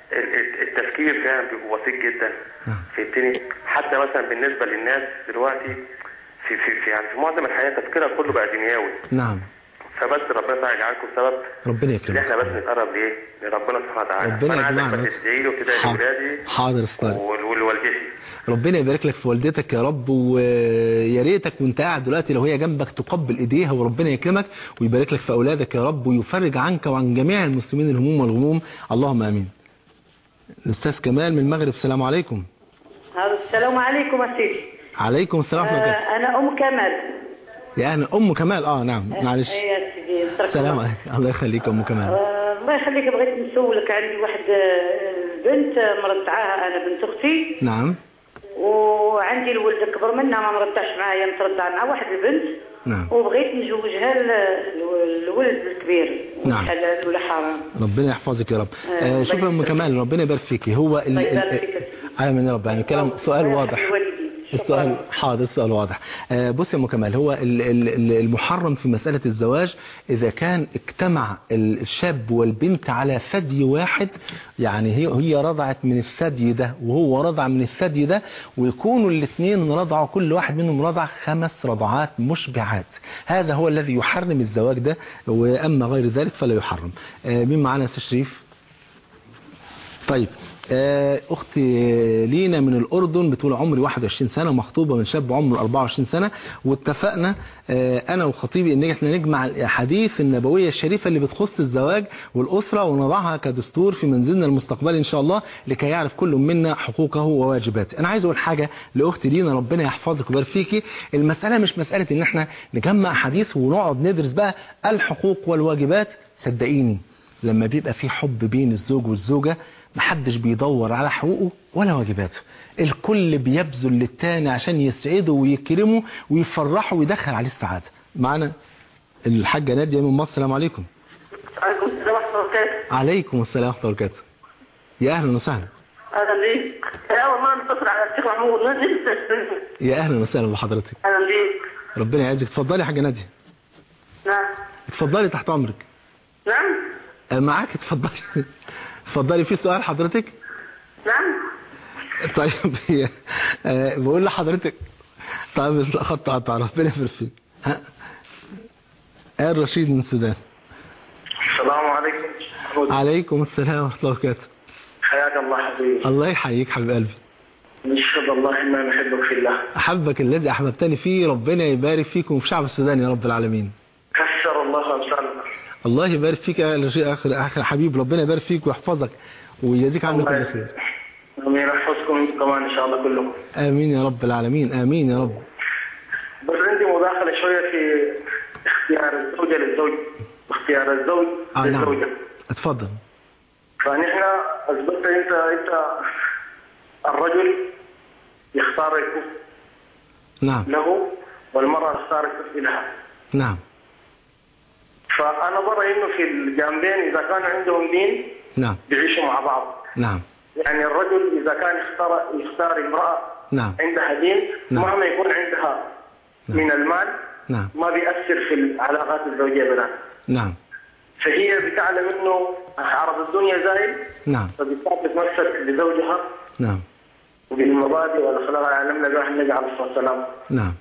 التفكير فعلا بيبقى بسيط جدا في الدنيا، حتى مثلا بالنسبه للناس دلوقتي في في في يعني في معظم الحياه تفكيرها كله بقى دنيوي. نعم. فبس ربنا تعالى يجعلكم سبب ربنا يكرمك ان احنا بس نتقرب لايه؟ لربنا سبحانه وتعالى. ربنا يا جماعه بس تدعي له كده لاولادي. حاضر استاذ. ولوالدتي. ربنا يبارك لك في والدتك يا رب، ويا ريتك وانت قاعد دلوقتي لو هي جنبك تقبل ايديها وربنا يكرمك ويبارك لك في اولادك يا رب ويفرج عنك وعن جميع المسلمين الهموم والغموم، اللهم امين. الاستاذ كمال من المغرب. السلام عليكم. السلام عليكم يا سيدي. عليكم السلام ورحمه الله. آه انا ام كمال. يا انا ام كمال. اه نعم معلش. ايه يا سيدي. السلام عليكم. الله يخليك ام كمال. آه الله يخليك. بغيت نسولك، عندي واحد بنت مرضعاها انا بنت اختي. نعم. وعندي الولد كبر منها ما مرضعش معايا مترضع مع واحد البنت. نعم. وبغيت نزوجها الولد الكبير. نعم. حلال ولا حرام. ربنا يحفظك يا رب. آه شوف يا ام كمال ربنا يبارك فيكي. هو ال الله يبارك ال فيك. امين يا رب. يعني كلام سؤال واضح. السؤال حاضر، السؤال واضح. آه بص يا ام كمال، هو ال- ال- المحرم في مسألة الزواج إذا كان اجتمع الشاب والبنت على ثدي واحد، يعني هي هي رضعت من الثدي ده وهو رضع من الثدي ده، ويكونوا الاثنين رضعوا كل واحد منهم رضع خمس رضعات مشبعات، هذا هو الذي يحرم الزواج ده، وأما غير ذلك فلا يحرم. آه مين معانا يا أستاذ شريف؟ طيب اختي لينا من الاردن بتقول عمري واحد وعشرين سنه، مخطوبه من شاب عمره أربعة وعشرين سنه، واتفقنا انا وخطيبي ان احنا نجمع الاحاديث النبويه الشريفه اللي بتخص الزواج والاسره ونضعها كدستور في منزلنا المستقبلي ان شاء الله، لكي يعرف كل منا حقوقه وواجباته. انا عايز اقول حاجه لاختي لينا، ربنا يحفظك ويبارك فيكي، المساله مش مساله ان احنا نجمع احاديث ونقعد ندرس بقى الحقوق والواجبات. صدقيني لما بيبقى في حب بين الزوج والزوجه محدش بيدور على حقوقه ولا واجباته، الكل بيبذل للتاني عشان يسعده ويكرمه ويفرحه ويدخل عليه السعادة. معنا الحاجة نادية من مصر. السلام عليكم. عليكم السلام ورحمة الله وبركاته. عليكم السلام ورحمة الله وبركاته. يا أهلا وسهلا. أهلا بيك. يا والله متصل على الشيخ محمود نادية. يا أهلا وسهلا بحضرتك. أهلا بيك. ربنا يعزك. اتفضلي يا حاجة نادية. نعم. اتفضلي تحت أمرك. نعم. معاك اتفضلي. اتفضلي في سؤال حضرتك؟ نعم. طيب أه بقول لحضرتك، طيب خط قطع ربنا يبارك فيك. ها آل رشيد من السودان. السلام عليكم. عليكم السلام ورحمة الله وبركاته. حياك الله حبيبي. الله يحييك حبيب قلبي. نشهد الله إنا نحبك في الله. أحبك الذي أحببتني فيه، ربنا يبارك فيكم وفي شعب السودان يا رب العالمين. كسر الله أمثالنا. الله يبارك فيك يا اخر اخر حبيب، ربنا يبارك فيك ويحفظك ويجزيك عنا كل خير. امين. يحفظكم كمان ان شاء الله كلكم. امين يا رب العالمين، امين يا رب. بس عندي مداخله شويه في اختيار الزوجه للزوج، اختيار الزوج آه للزوجه. نعم. اتفضل. فنحن اثبتت انت انت الرجل يختار الكفء نعم له والمراه تختار الكفء لها. نعم. فأنا برى إنه في الجانبين إذا كان عندهم دين نعم بيعيشوا مع بعض. نعم. يعني الرجل إذا كان يختار يختار امرأة نعم عندها دين نعم. مهما يكون عندها نعم. من المال نعم ما بيأثر في العلاقات الزوجية بينها. نعم. فهي بتعلم إنه عرض الدنيا زايد. نعم. فبتحب تتمسك لزوجها. نعم. وبالمبادئ والأخلاق اللي علمنا بها النبي عليه الصلاة والسلام. نعم.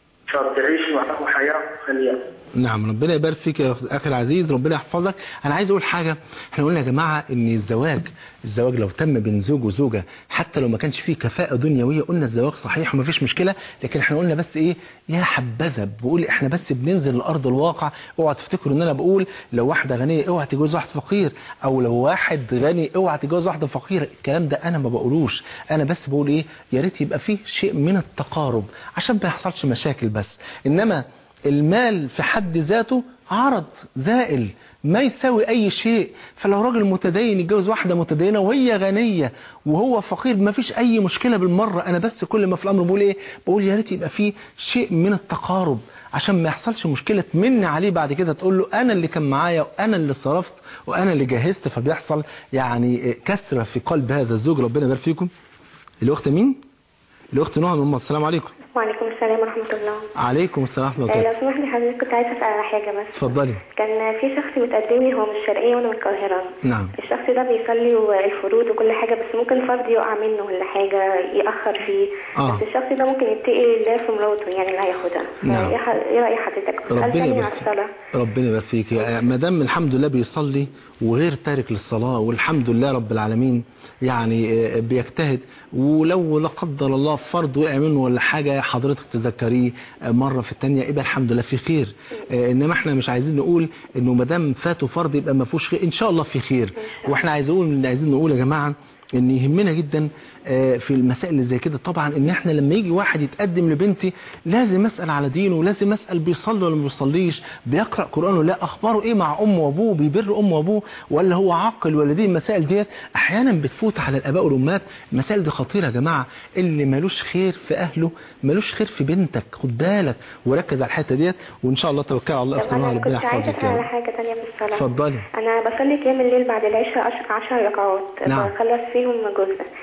فبتعيش معه حياة خلية. نعم. ربنا يبارك فيك يا اخي العزيز، ربنا يحفظك. انا عايز اقول حاجه، احنا قلنا يا جماعه ان الزواج الزواج لو تم بين زوج وزوجه حتى لو ما كانش فيه كفاءه دنيويه، قلنا الزواج صحيح وما فيش مشكله، لكن احنا قلنا بس ايه، يا حبذا بقول احنا بس بننزل لارض الواقع. اوعى تفتكروا ان انا بقول لو واحده غنيه اوعى تتجوز واحد فقير، او لو واحد غني اوعى تتجوز واحده فقيره، الكلام ده انا ما بقولوش، انا بس بقول ايه، يا ريت يبقى فيه شيء من التقارب عشان ما يحصلش مشاكل بس. انما المال في حد ذاته عرض زائل ما يساوي اي شيء، فلو راجل متدين يتجوز واحده متدينه وهي غنيه وهو فقير ما فيش اي مشكله بالمره. انا بس كل ما في الامر بقول ايه، بقول يا ريت يبقى فيه شيء من التقارب عشان ما يحصلش مشكله تمن عليه بعد كده تقول له انا اللي كان معايا وانا اللي صرفت وانا اللي جهزت، فبيحصل يعني كسره في قلب هذا الزوج. ربنا يبارك فيكم. الاخت مين؟ الاخت نهى من مصر. السلام عليكم. وعليكم السلام ورحمة الله. عليكم السلام ورحمة الله. لو سمحت لي حضرتك كنت عايزة أسأل على حاجة بس. اتفضلي. كان في شخص متقدم لي، هو من الشرقية وأنا من القاهرة. نعم. الشخص ده بيصلي الفروض وكل حاجة، بس ممكن فرض يقع منه ولا حاجة يأخر فيه. آه. بس الشخص ده ممكن يتقي الله في مراته يعني اللي هياخدها. نعم. إيه رأي حضرتك؟ ربنا يبارك فيك. ربنا يبارك فيك. ما دام الحمد لله بيصلي وغير تارك للصلاة والحمد لله رب العالمين يعني بيجتهد، ولو لا قدر الله فرض وقع منه ولا حاجة حضرتك تذكريه مرة في الثانية يبقى الحمد لله في خير. انما احنا مش عايزين نقول انه ما دام فاته فرض يبقى ما فيهوش خير، ان شاء الله في خير. واحنا عايزين نقول عايزين نقول يا جماعة ان يهمنا جدا في المسائل اللي زي كده طبعا ان احنا لما يجي واحد يتقدم لبنتي لازم اسال على دينه، ولازم اسال بيصلي ولا ما بيصليش، بيقرا قران ولا لا، اخباره ايه مع امه وابوه، بيبر امه وابوه ولا هو عاقل ولا دي. المسائل ديت احيانا بتفوت على الاباء والامهات. المسائل دي خطيره يا جماعه، اللي مالوش خير في اهله مالوش خير في بنتك، خد بالك وركز على الحته ديت، وان شاء الله توكل على الله. اختنا ربنا يحفظك. كنت على حاجه ثانيه في الصلاه. اتفضلي. انا بصلي قيام الليل بعد العشاء عشر ركعات. نعم. بخلص فيهم جزء. نعم. فهل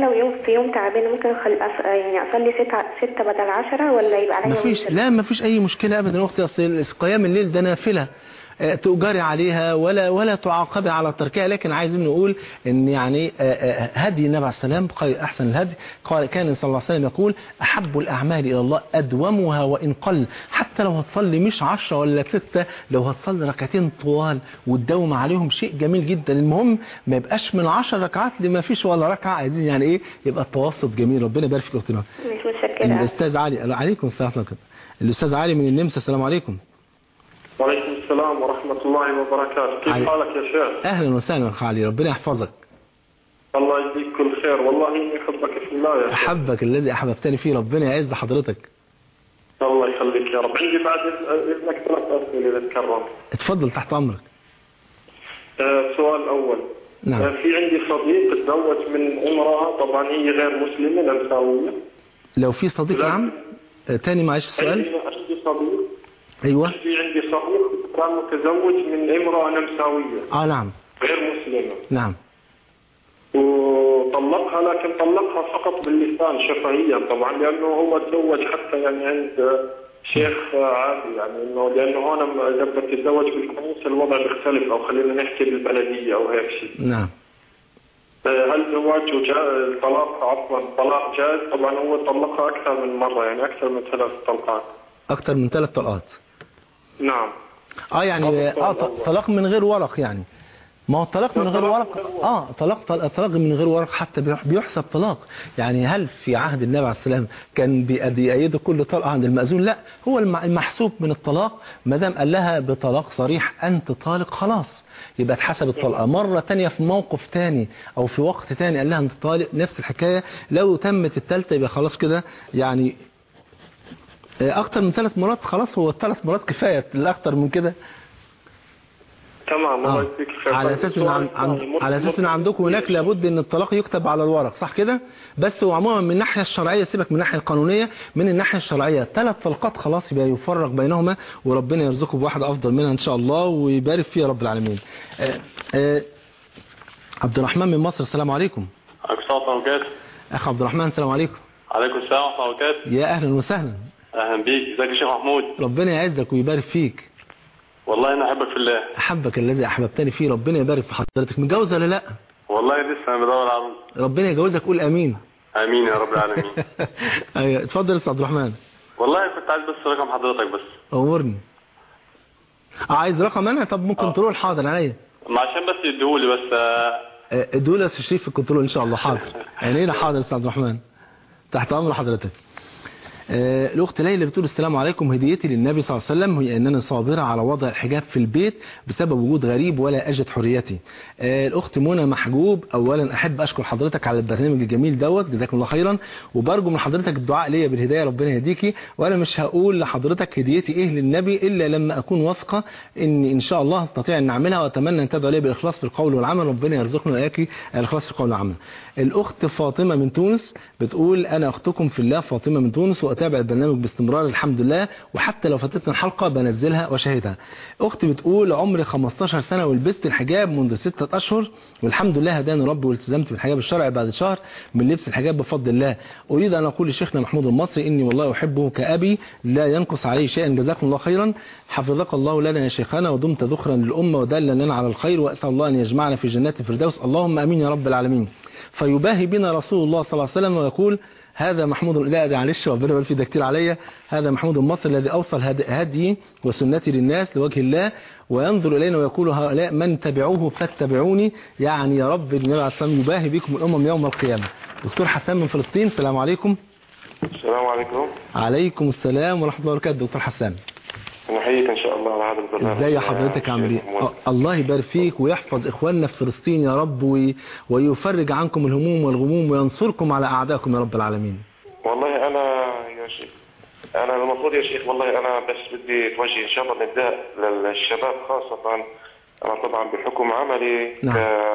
لو يوم في يوم تعبانة ممكن أخل... أص... يعني أصلي ستة ستة بدل عشرة ولا يبقى عليا مفيش وتر؟ لا مفيش أي مشكلة أبدا يا أختي. أصل قيام الليل ده نافلة تؤجري عليها ولا ولا تعاقبي على تركها، لكن عايزين نقول ان يعني هدي النبي عليه السلام احسن الهدي. قال كان صلى الله عليه وسلم يقول احب الاعمال الى الله ادومها وان قل. حتى لو هتصلي مش عشرة ولا ستة، لو هتصلي ركعتين طوال وتداوم عليهم شيء جميل جدا. المهم ما يبقاش من عشر ركعات لما فيش ولا ركعه، عايزين يعني ايه يبقى التوسط جميل. ربنا يبارك فيك اختنا. مش متشكره. الاستاذ علي. عليكم السلام ورحمه الله. الاستاذ علي من النمسا. السلام عليكم. وعليكم السلام ورحمة الله وبركاته. كيف علي. حالك يا شيخ؟ أهلا وسهلا أخ علي، ربنا يحفظك. الله يجزيك كل خير، والله إني أحبك في الله يا شيخ. أحبك الذي أحببتني فيه، ربنا يعز حضرتك. الله يخليك يا رب. عندي بعد إذنك ثلاث أسئلة إذا تكرم. اتفضل تحت أمرك. آه سؤال أول. نعم. آه في عندي صديق تزوج من امرأة، طبعا هي غير مسلمة نمساوية. لو في صديق نعم. آه تاني معلش السؤال. عندي عندي صديق. أيوة. في عندي صديق كان متزوج من امرأة نمساوية. آه نعم. غير مسلمة. نعم. وطلقها، لكن طلقها فقط باللسان شفهيا طبعا، لأنه هو تزوج حتى يعني عند شيخ عادي، يعني انه لأنه هون إذا بدك تتزوج بالكنيسة الوضع بيختلف، أو خلينا نحكي بالبلدية أو هيك شيء. نعم. هل زواجه جائز؟ الطلاق عفوا طلاق جائز؟ طبعا هو طلقها أكثر من مرة، يعني أكثر من ثلاث طلقات. أكثر من ثلاث طلقات. نعم. اه يعني اه طلاق من غير ورق يعني. ما هو الطلاق من غير ورق اه طلاق طلاق من غير ورق حتى بيحسب طلاق. يعني هل في عهد النبي عليه السلام كان بيأيده كل طلقه عند المأذون؟ لا، هو المحسوب من الطلاق ما دام قال لها بطلاق صريح انت طالق خلاص، يبقى اتحسب الطلقه. مره ثانيه في موقف ثاني او في وقت ثاني قال لها انت طالق، نفس الحكايه. لو تمت الثالثه يبقى خلاص كده يعني اكتر من ثلاث مرات خلاص، هو الثلاث مرات كفايه، الاكتر من كده تمام. الله يجزيك خير. على اساس ان عن... عن... على اساس ان عندكم هناك لابد ان الطلاق يكتب على الورق، صح كده؟ بس هو عموما من الناحيه الشرعيه، سيبك من الناحيه القانونيه، من الناحيه الشرعيه ثلاث طلقات خلاص يبقى يفرق بينهما، وربنا يرزقه بواحده افضل منها ان شاء الله ويبارك فيها رب العالمين. آه آه عبد الرحمن من مصر. السلام عليكم. عليكم السلام ورحمه الله وبركاته. اخ عبد الرحمن السلام عليكم. عليكم السلام ورحمه الله وبركاته. يا اهلا وسهلا. اهلا بيك. ازيك يا شيخ محمود؟ ربنا يعزك ويبارك فيك. والله انا احبك في الله. احبك الذي احببتني فيه، ربنا يبارك في حضرتك. متجوز ولا لا؟ والله لسه انا بدور على. ربنا يجوزك، قول امين. امين يا رب العالمين. ايوه اتفضل يا استاذ عبد الرحمن. والله كنت عايز بس رقم حضرتك بس. امرني. عايز رقم انا؟ طب ممكن تقول حاضر عليا. ما عشان بس يديهولي بس. اديهولي يا شريف في الكنترول ان شاء الله. حاضر عينينا. حاضر يا استاذ عبد الرحمن، تحت امر حضرتك. آه الأخت ليلى بتقول السلام عليكم، هديتي للنبي صلى الله عليه وسلم هي أنني صابرة على وضع الحجاب في البيت بسبب وجود غريب ولا أجد حريتي. آه الأخت منى محجوب، أولا أحب أشكر حضرتك على البرنامج الجميل دوت، جزاكم الله خيرا، وبرجو من حضرتك الدعاء ليا بالهداية، ربنا يهديكي. وأنا مش هقول لحضرتك هديتي إيه للنبي إلا لما أكون واثقة إن إن شاء الله أستطيع أن أعملها، وأتمنى أن تدعو لي بالإخلاص في القول والعمل، ربنا يرزقنا وإياكي الإخلاص في القول والعمل. الأخت فاطمة من تونس بتقول أنا أختكم في الله فاطمة من تونس، وأتابع البرنامج باستمرار الحمد لله، وحتى لو فاتتنا الحلقة بنزلها وشاهدها. أختي بتقول عمري خمستاشر سنة ولبست الحجاب منذ ستة أشهر، والحمد لله هداني ربي والتزمت بالحجاب الشرعي بعد شهر من لبس الحجاب بفضل الله. أريد أن أقول لشيخنا محمود المصري إني والله أحبه كأبي لا ينقص عليه شيئا، جزاكم الله خيرا، حفظك الله لنا يا شيخنا، ودمت ذخرا للأمة ودلنا على الخير، وأسأل الله أن يجمعنا في جنات الفردوس، اللهم أمين يا رب العالمين. فيباهي بنا رسول الله صلى الله عليه وسلم ويقول هذا محمود، لا معلش ربنا يبارك فيه ده كتير عليا، هذا محمود المصري الذي أوصل هدي وسنتي للناس لوجه الله، وينظر إلينا ويقول هؤلاء من تبعوه فاتبعوني، يعني يا رب النبي عليه الصلاة والسلام يباهي بكم الأمم يوم القيامة. دكتور حسان من فلسطين. السلام عليكم. السلام عليكم. عليكم السلام ورحمة الله وبركاته. دكتور حسان نحييك ان شاء الله على هذا البرنامج. ازاي حضرتك عامل ايه؟ الله يبارك فيك ويحفظ اخواننا في فلسطين يا رب، وي... ويفرج عنكم الهموم والغموم وينصركم على اعدائكم يا رب العالمين. والله انا يا شيخ انا المفروض يا شيخ والله انا بس بدي توجه ان شاء الله نداء للشباب خاصة. انا طبعا بحكم عملي نعم.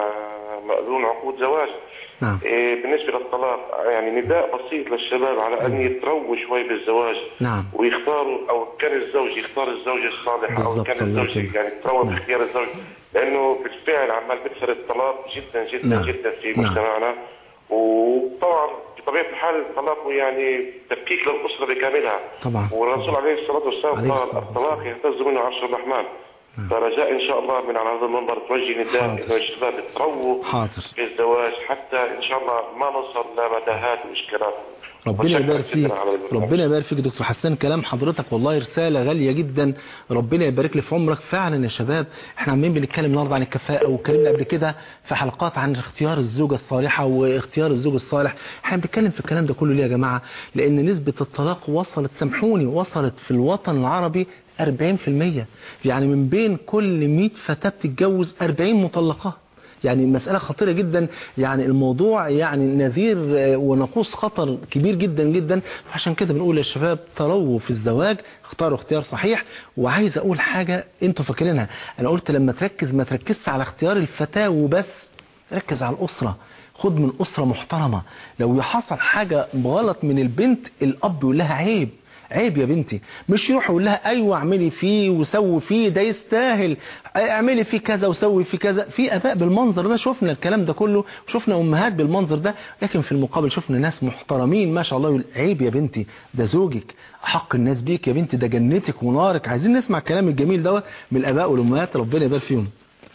كمأذون عقود زواج. نعم. إيه بالنسبة للطلاق يعني نداء بسيط للشباب على أن يترووا شوي بالزواج. نعم. ويختاروا أو كان الزوج يختار الزوجة الصالحة أو كان الزوج يعني يتروى نعم. باختيار الزوج، لأنه بالفعل عمال بكثر الطلاق جدا جدا نعم. جدا في نعم. مجتمعنا، وطبعا بطبيعه الحال الطلاق يعني تفكيك للاسره بكاملها طبعا. والرسول عليه الصلاه والسلام قال الطلاق يهتز منه عرش الرحمن. فرجاء ان شاء الله من على هذا المنبر توجه نداء الى الشباب الترووا في الزواج حتى ان شاء الله ما نوصل لمتاهات واشكالات. ربنا يبارك فيك، ربنا يبارك فيك دكتور حسان. كلام حضرتك والله رسالة غالية جدا، ربنا يبارك لي في عمرك. فعلا يا شباب احنا عمالين بنتكلم النهارده عن الكفاءة، واتكلمنا قبل كده في حلقات عن اختيار الزوجة الصالحة واختيار الزوج الصالح. احنا بنتكلم في الكلام ده كله ليه يا جماعة؟ لان نسبة الطلاق وصلت، سامحوني، وصلت في الوطن العربي أربعين في المية. يعني من بين كل مئة فتاة بتتجوز أربعين مطلقات. يعني مسألة خطيرة جدا، يعني الموضوع يعني نذير ونقوص خطر كبير جدا جدا. عشان كده بنقول للشباب ترووا في الزواج، اختاروا اختيار صحيح. وعايز اقول حاجة انتوا فاكرينها، انا قلت لما تركز ما تركزش على اختيار الفتاة وبس، ركز على الأسرة. خد من أسرة محترمة. لو حصل حاجة غلط من البنت، الأب يقول لها عيب عيب يا بنتي، مش يروح يقول لها ايوه اعملي فيه وسوي فيه، ده يستاهل، اعملي فيه كذا وسوي فيه كذا. في اباء بالمنظر ده، شفنا الكلام ده كله، وشفنا امهات بالمنظر ده، لكن في المقابل شفنا ناس محترمين ما شاء الله يقول عيب يا بنتي، ده زوجك، حق الناس بيك يا بنتي، ده جنتك ونارك. عايزين نسمع الكلام الجميل ده من الاباء والامهات، ربنا يبارك فيهم.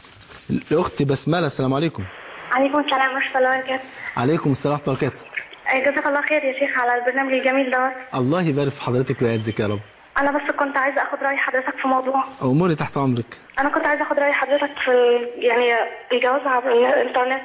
الاخت بسمله، السلام عليكم. عليكم السلام ورحمه الله وبركاته. عليكم السلام ورحمه الله وبركاته. جزاك الله خير يا شيخ على البرنامج الجميل ده. الله يبارك في حضرتك ويعزك يا رب. انا بس كنت عايزه اخد راي حضرتك في موضوع. اموري تحت امرك. انا كنت عايزه اخد راي حضرتك في يعني الجواز عبر الانترنت.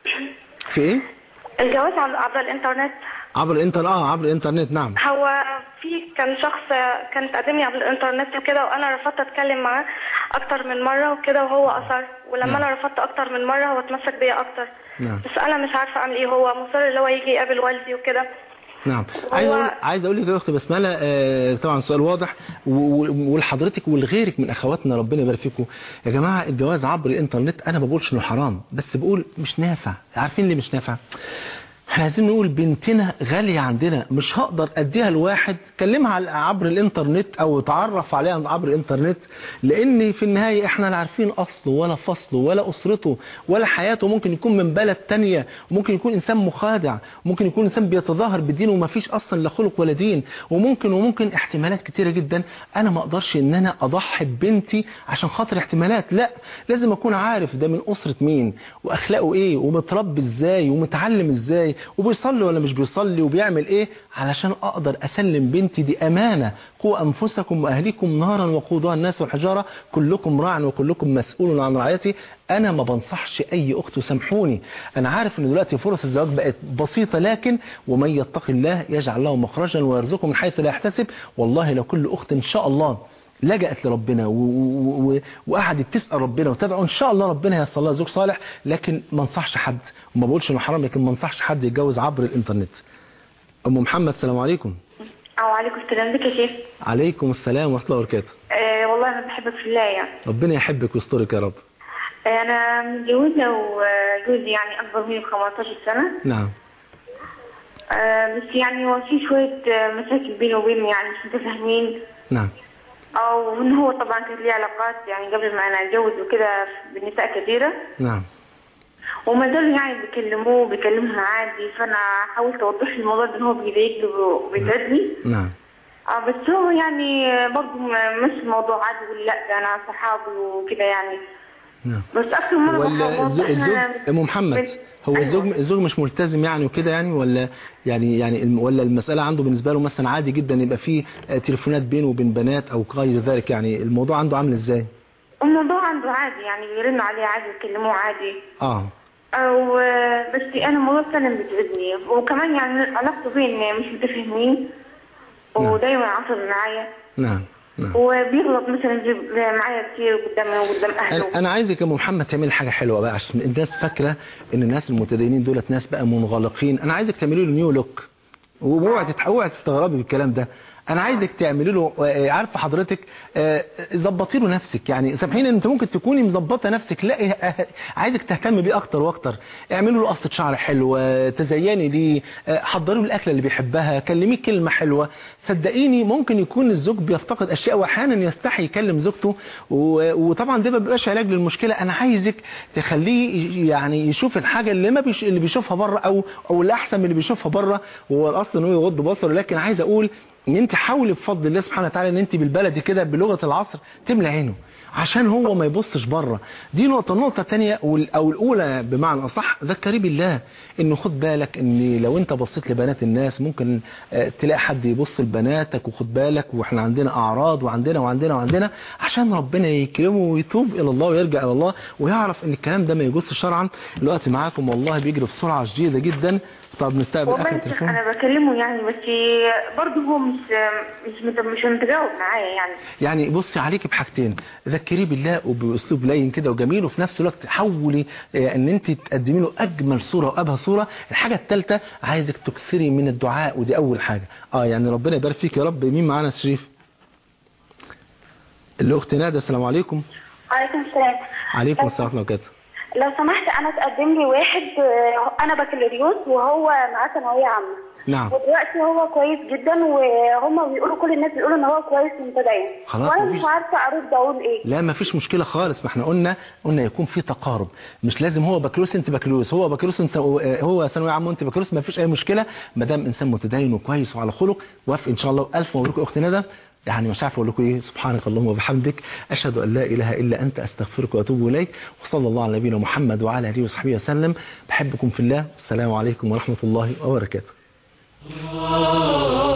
في ايه؟ الجواز عبر الانترنت. عبر الانتر اه عبر الانترنت. نعم. هو في كان شخص كان تقدم لي عبر الانترنت وكده، وانا رفضت اتكلم معاه اكتر من مره وكده، وهو اصر. ولما نعم. انا رفضت اكتر من مره هو اتمسك بيا اكتر. نعم. بس انا مش عارفه اعمل ايه، هو مصر اللي هو يجي يقابل والدي وكده. نعم. عايز اقول عايز اقول لك يا اخت بسمله، آه طبعا سؤال واضح، ولحضرتك ولغيرك من اخواتنا ربنا يبارك فيكم يا جماعه. الجواز عبر الانترنت انا ما بقولش انه حرام، بس بقول مش نافع. عارفين ليه مش نافع؟ احنا عايزين نقول بنتنا غالية عندنا، مش هقدر اديها لواحد كلمها عبر الانترنت او تعرف عليها عبر الانترنت، لان في النهاية احنا لا عارفين اصله ولا فصله ولا اسرته ولا حياته. ممكن يكون من بلد تانية، وممكن يكون انسان مخادع، وممكن يكون انسان بيتظاهر بدينه وما فيش اصلا لا خلق ولا دين، وممكن وممكن احتمالات كتيرة جدا. انا ما اقدرش ان انا اضحي ببنتي عشان خاطر احتمالات، لا، لازم اكون عارف ده من اسرة مين، واخلاقه ايه، ومتربي ازاي، ومتعلم ازاي، وبيصلي ولا مش بيصلي، وبيعمل ايه، علشان اقدر اسلم بنتي. دي امانة. قوا انفسكم واهليكم نارا وقودها الناس والحجارة كلكم راع وكلكم مسؤول عن رعيته. انا ما بنصحش اي اخت، وسامحوني انا عارف ان دلوقتي فرص الزواج بقت بسيطة، لكن ومن يتق الله يجعل له مخرجا ويرزقه من حيث لا يحتسب. والله لو كل اخت ان شاء الله لجأت لربنا وقعدت تسأل ربنا وتدعو، ان شاء الله ربنا هيصل لها زوج صالح. لكن ما انصحش حد، وما بقولش انه حرام، لكن ما انصحش حد يتجوز عبر الانترنت. ام محمد، السلام عليكم. وعليكم السلام. ازيك يا شيخ؟ عليكم السلام ورحمه الله وبركاته. آه والله انا بحبك في الله يعني. ربنا يحبك ويسترك يا رب. آه انا متجوزه وجوزي يعني اكبر مني ب خمستاشر سنة. نعم. آه بس يعني هو في شويه مشاكل بيني وبينه، يعني مش متفاهمين. نعم. او ان هو طبعا كان ليه علاقات يعني قبل ما انا اتجوز وكده بالنساء كثيره. نعم. وما زالوا يعني بيكلموه بيكلمها عادي، فانا حاولت اوضح له الموضوع ده ان هو بيضايقني وبيتعبني. نعم. اه بس هو يعني برضه مش الموضوع عادي، يقول لا ده انا صحابي وكده يعني. نعم. بس اكثر مره ولا الزوج ام محمد هو أيوة. الزوج الزوج مش ملتزم يعني وكده يعني، ولا يعني يعني ولا المسألة عنده بالنسبة له مثلا عادي جدا يبقى فيه تليفونات بينه وبين بنات او غير ذلك؟ يعني الموضوع عنده عامل ازاي؟ الموضوع عنده عادي يعني، بيرنوا عليه عادي يكلموه عادي. اه او بس انا الموضوع فعلا بتعبني، وكمان يعني علاقته بين مش متفاهمين ودايما عصر معايا. نعم. نعم. وبيغلط مثلا معايا كتير قدامي وقدام اهله. انا عايزك يا ام محمد تعملي حاجه حلوه بقى، عشان الناس فاكره ان الناس المتدينين دولت ناس بقى منغلقين. انا عايزك تعملي له نيو لوك، واوعي اوعي تستغربي بالكلام ده. انا عايزك تعملي له، عارفه حضرتك، ظبطي له نفسك. يعني سامحيني، انت ممكن تكوني مظبطه نفسك، لا عايزك تهتم بيه اكتر واكتر. اعملوا له قصه شعر حلوه، تزيني ليه، حضري له الاكله اللي بيحبها، كلميه كلمه حلوه. صدقيني ممكن يكون الزوج بيفتقد اشياء واحيانا يستحي يكلم زوجته، وطبعا ده ما بيبقاش علاج للمشكله. انا عايزك تخليه يعني يشوف الحاجه اللي ما بيش اللي بيشوفها بره، او او الاحسن من اللي بيشوفها بره. هو الاصل ان هو يغض بصره، لكن عايز اقول ان انت حاولي بفضل الله سبحانه وتعالى ان انت بالبلدي كده بلغه العصر تملى عينه عشان هو ما يبصش بره. دي نقطه. النقطه الثانيه او الاولى بمعنى اصح، ذكري بالله انه خد بالك ان لو انت بصيت لبنات الناس ممكن تلاقي حد يبص لبناتك، وخد بالك واحنا عندنا اعراض وعندنا وعندنا وعندنا، عشان ربنا يكرمه ويتوب الى الله ويرجع الى الله ويعرف ان الكلام ده ما يجوزش شرعا. الوقت معاكم والله بيجري بسرعه شديده جدا. طب نستقبل اخر التليفون. انا بكلمه يعني، بس برضه هو مش مش مش متجاوب معايا يعني. يعني بصي عليكي بحاجتين، ذكريه بالله وباسلوب لين كده وجميل، وفي نفس الوقت حاولي ان انت تقدمي له اجمل صوره وابهى صوره. الحاجه الثالثه عايزك تكثري من الدعاء، ودي اول حاجه. اه يعني ربنا يبارك فيك يا رب. مين معانا يا شريف؟ الاخت نادى. السلام عليكم. وعليكم السلام. عليكم السلام ورحمه الله وبركاته. لو سمحت، انا تقدم لي واحد، انا بكالوريوس وهو معاه ثانويه عامه. نعم. ودلوقتي هو كويس جدا، وهم بيقولوا كل الناس بيقولوا ان هو كويس ومتدين، وانا مش عارفه ارد اقول ايه. لا ما فيش مشكله خالص. ما احنا قلنا قلنا يكون في تقارب، مش لازم هو بكالوريوس انت بكالوريوس، هو بكالوريوس انت هو ثانويه عامه وانت بكالوريوس، ما فيش اي مشكله ما دام انسان متدين وكويس وعلى خلق. وافق ان شاء الله. الف مبروك يا اختي ندى. يعني مش عارف اقول لكم ايه. سبحانك اللهم وبحمدك، اشهد ان لا اله الا انت، استغفرك واتوب اليك. وصلى الله على نبينا محمد وعلى اله وصحبه وسلم. بحبكم في الله. السلام عليكم ورحمه الله وبركاته.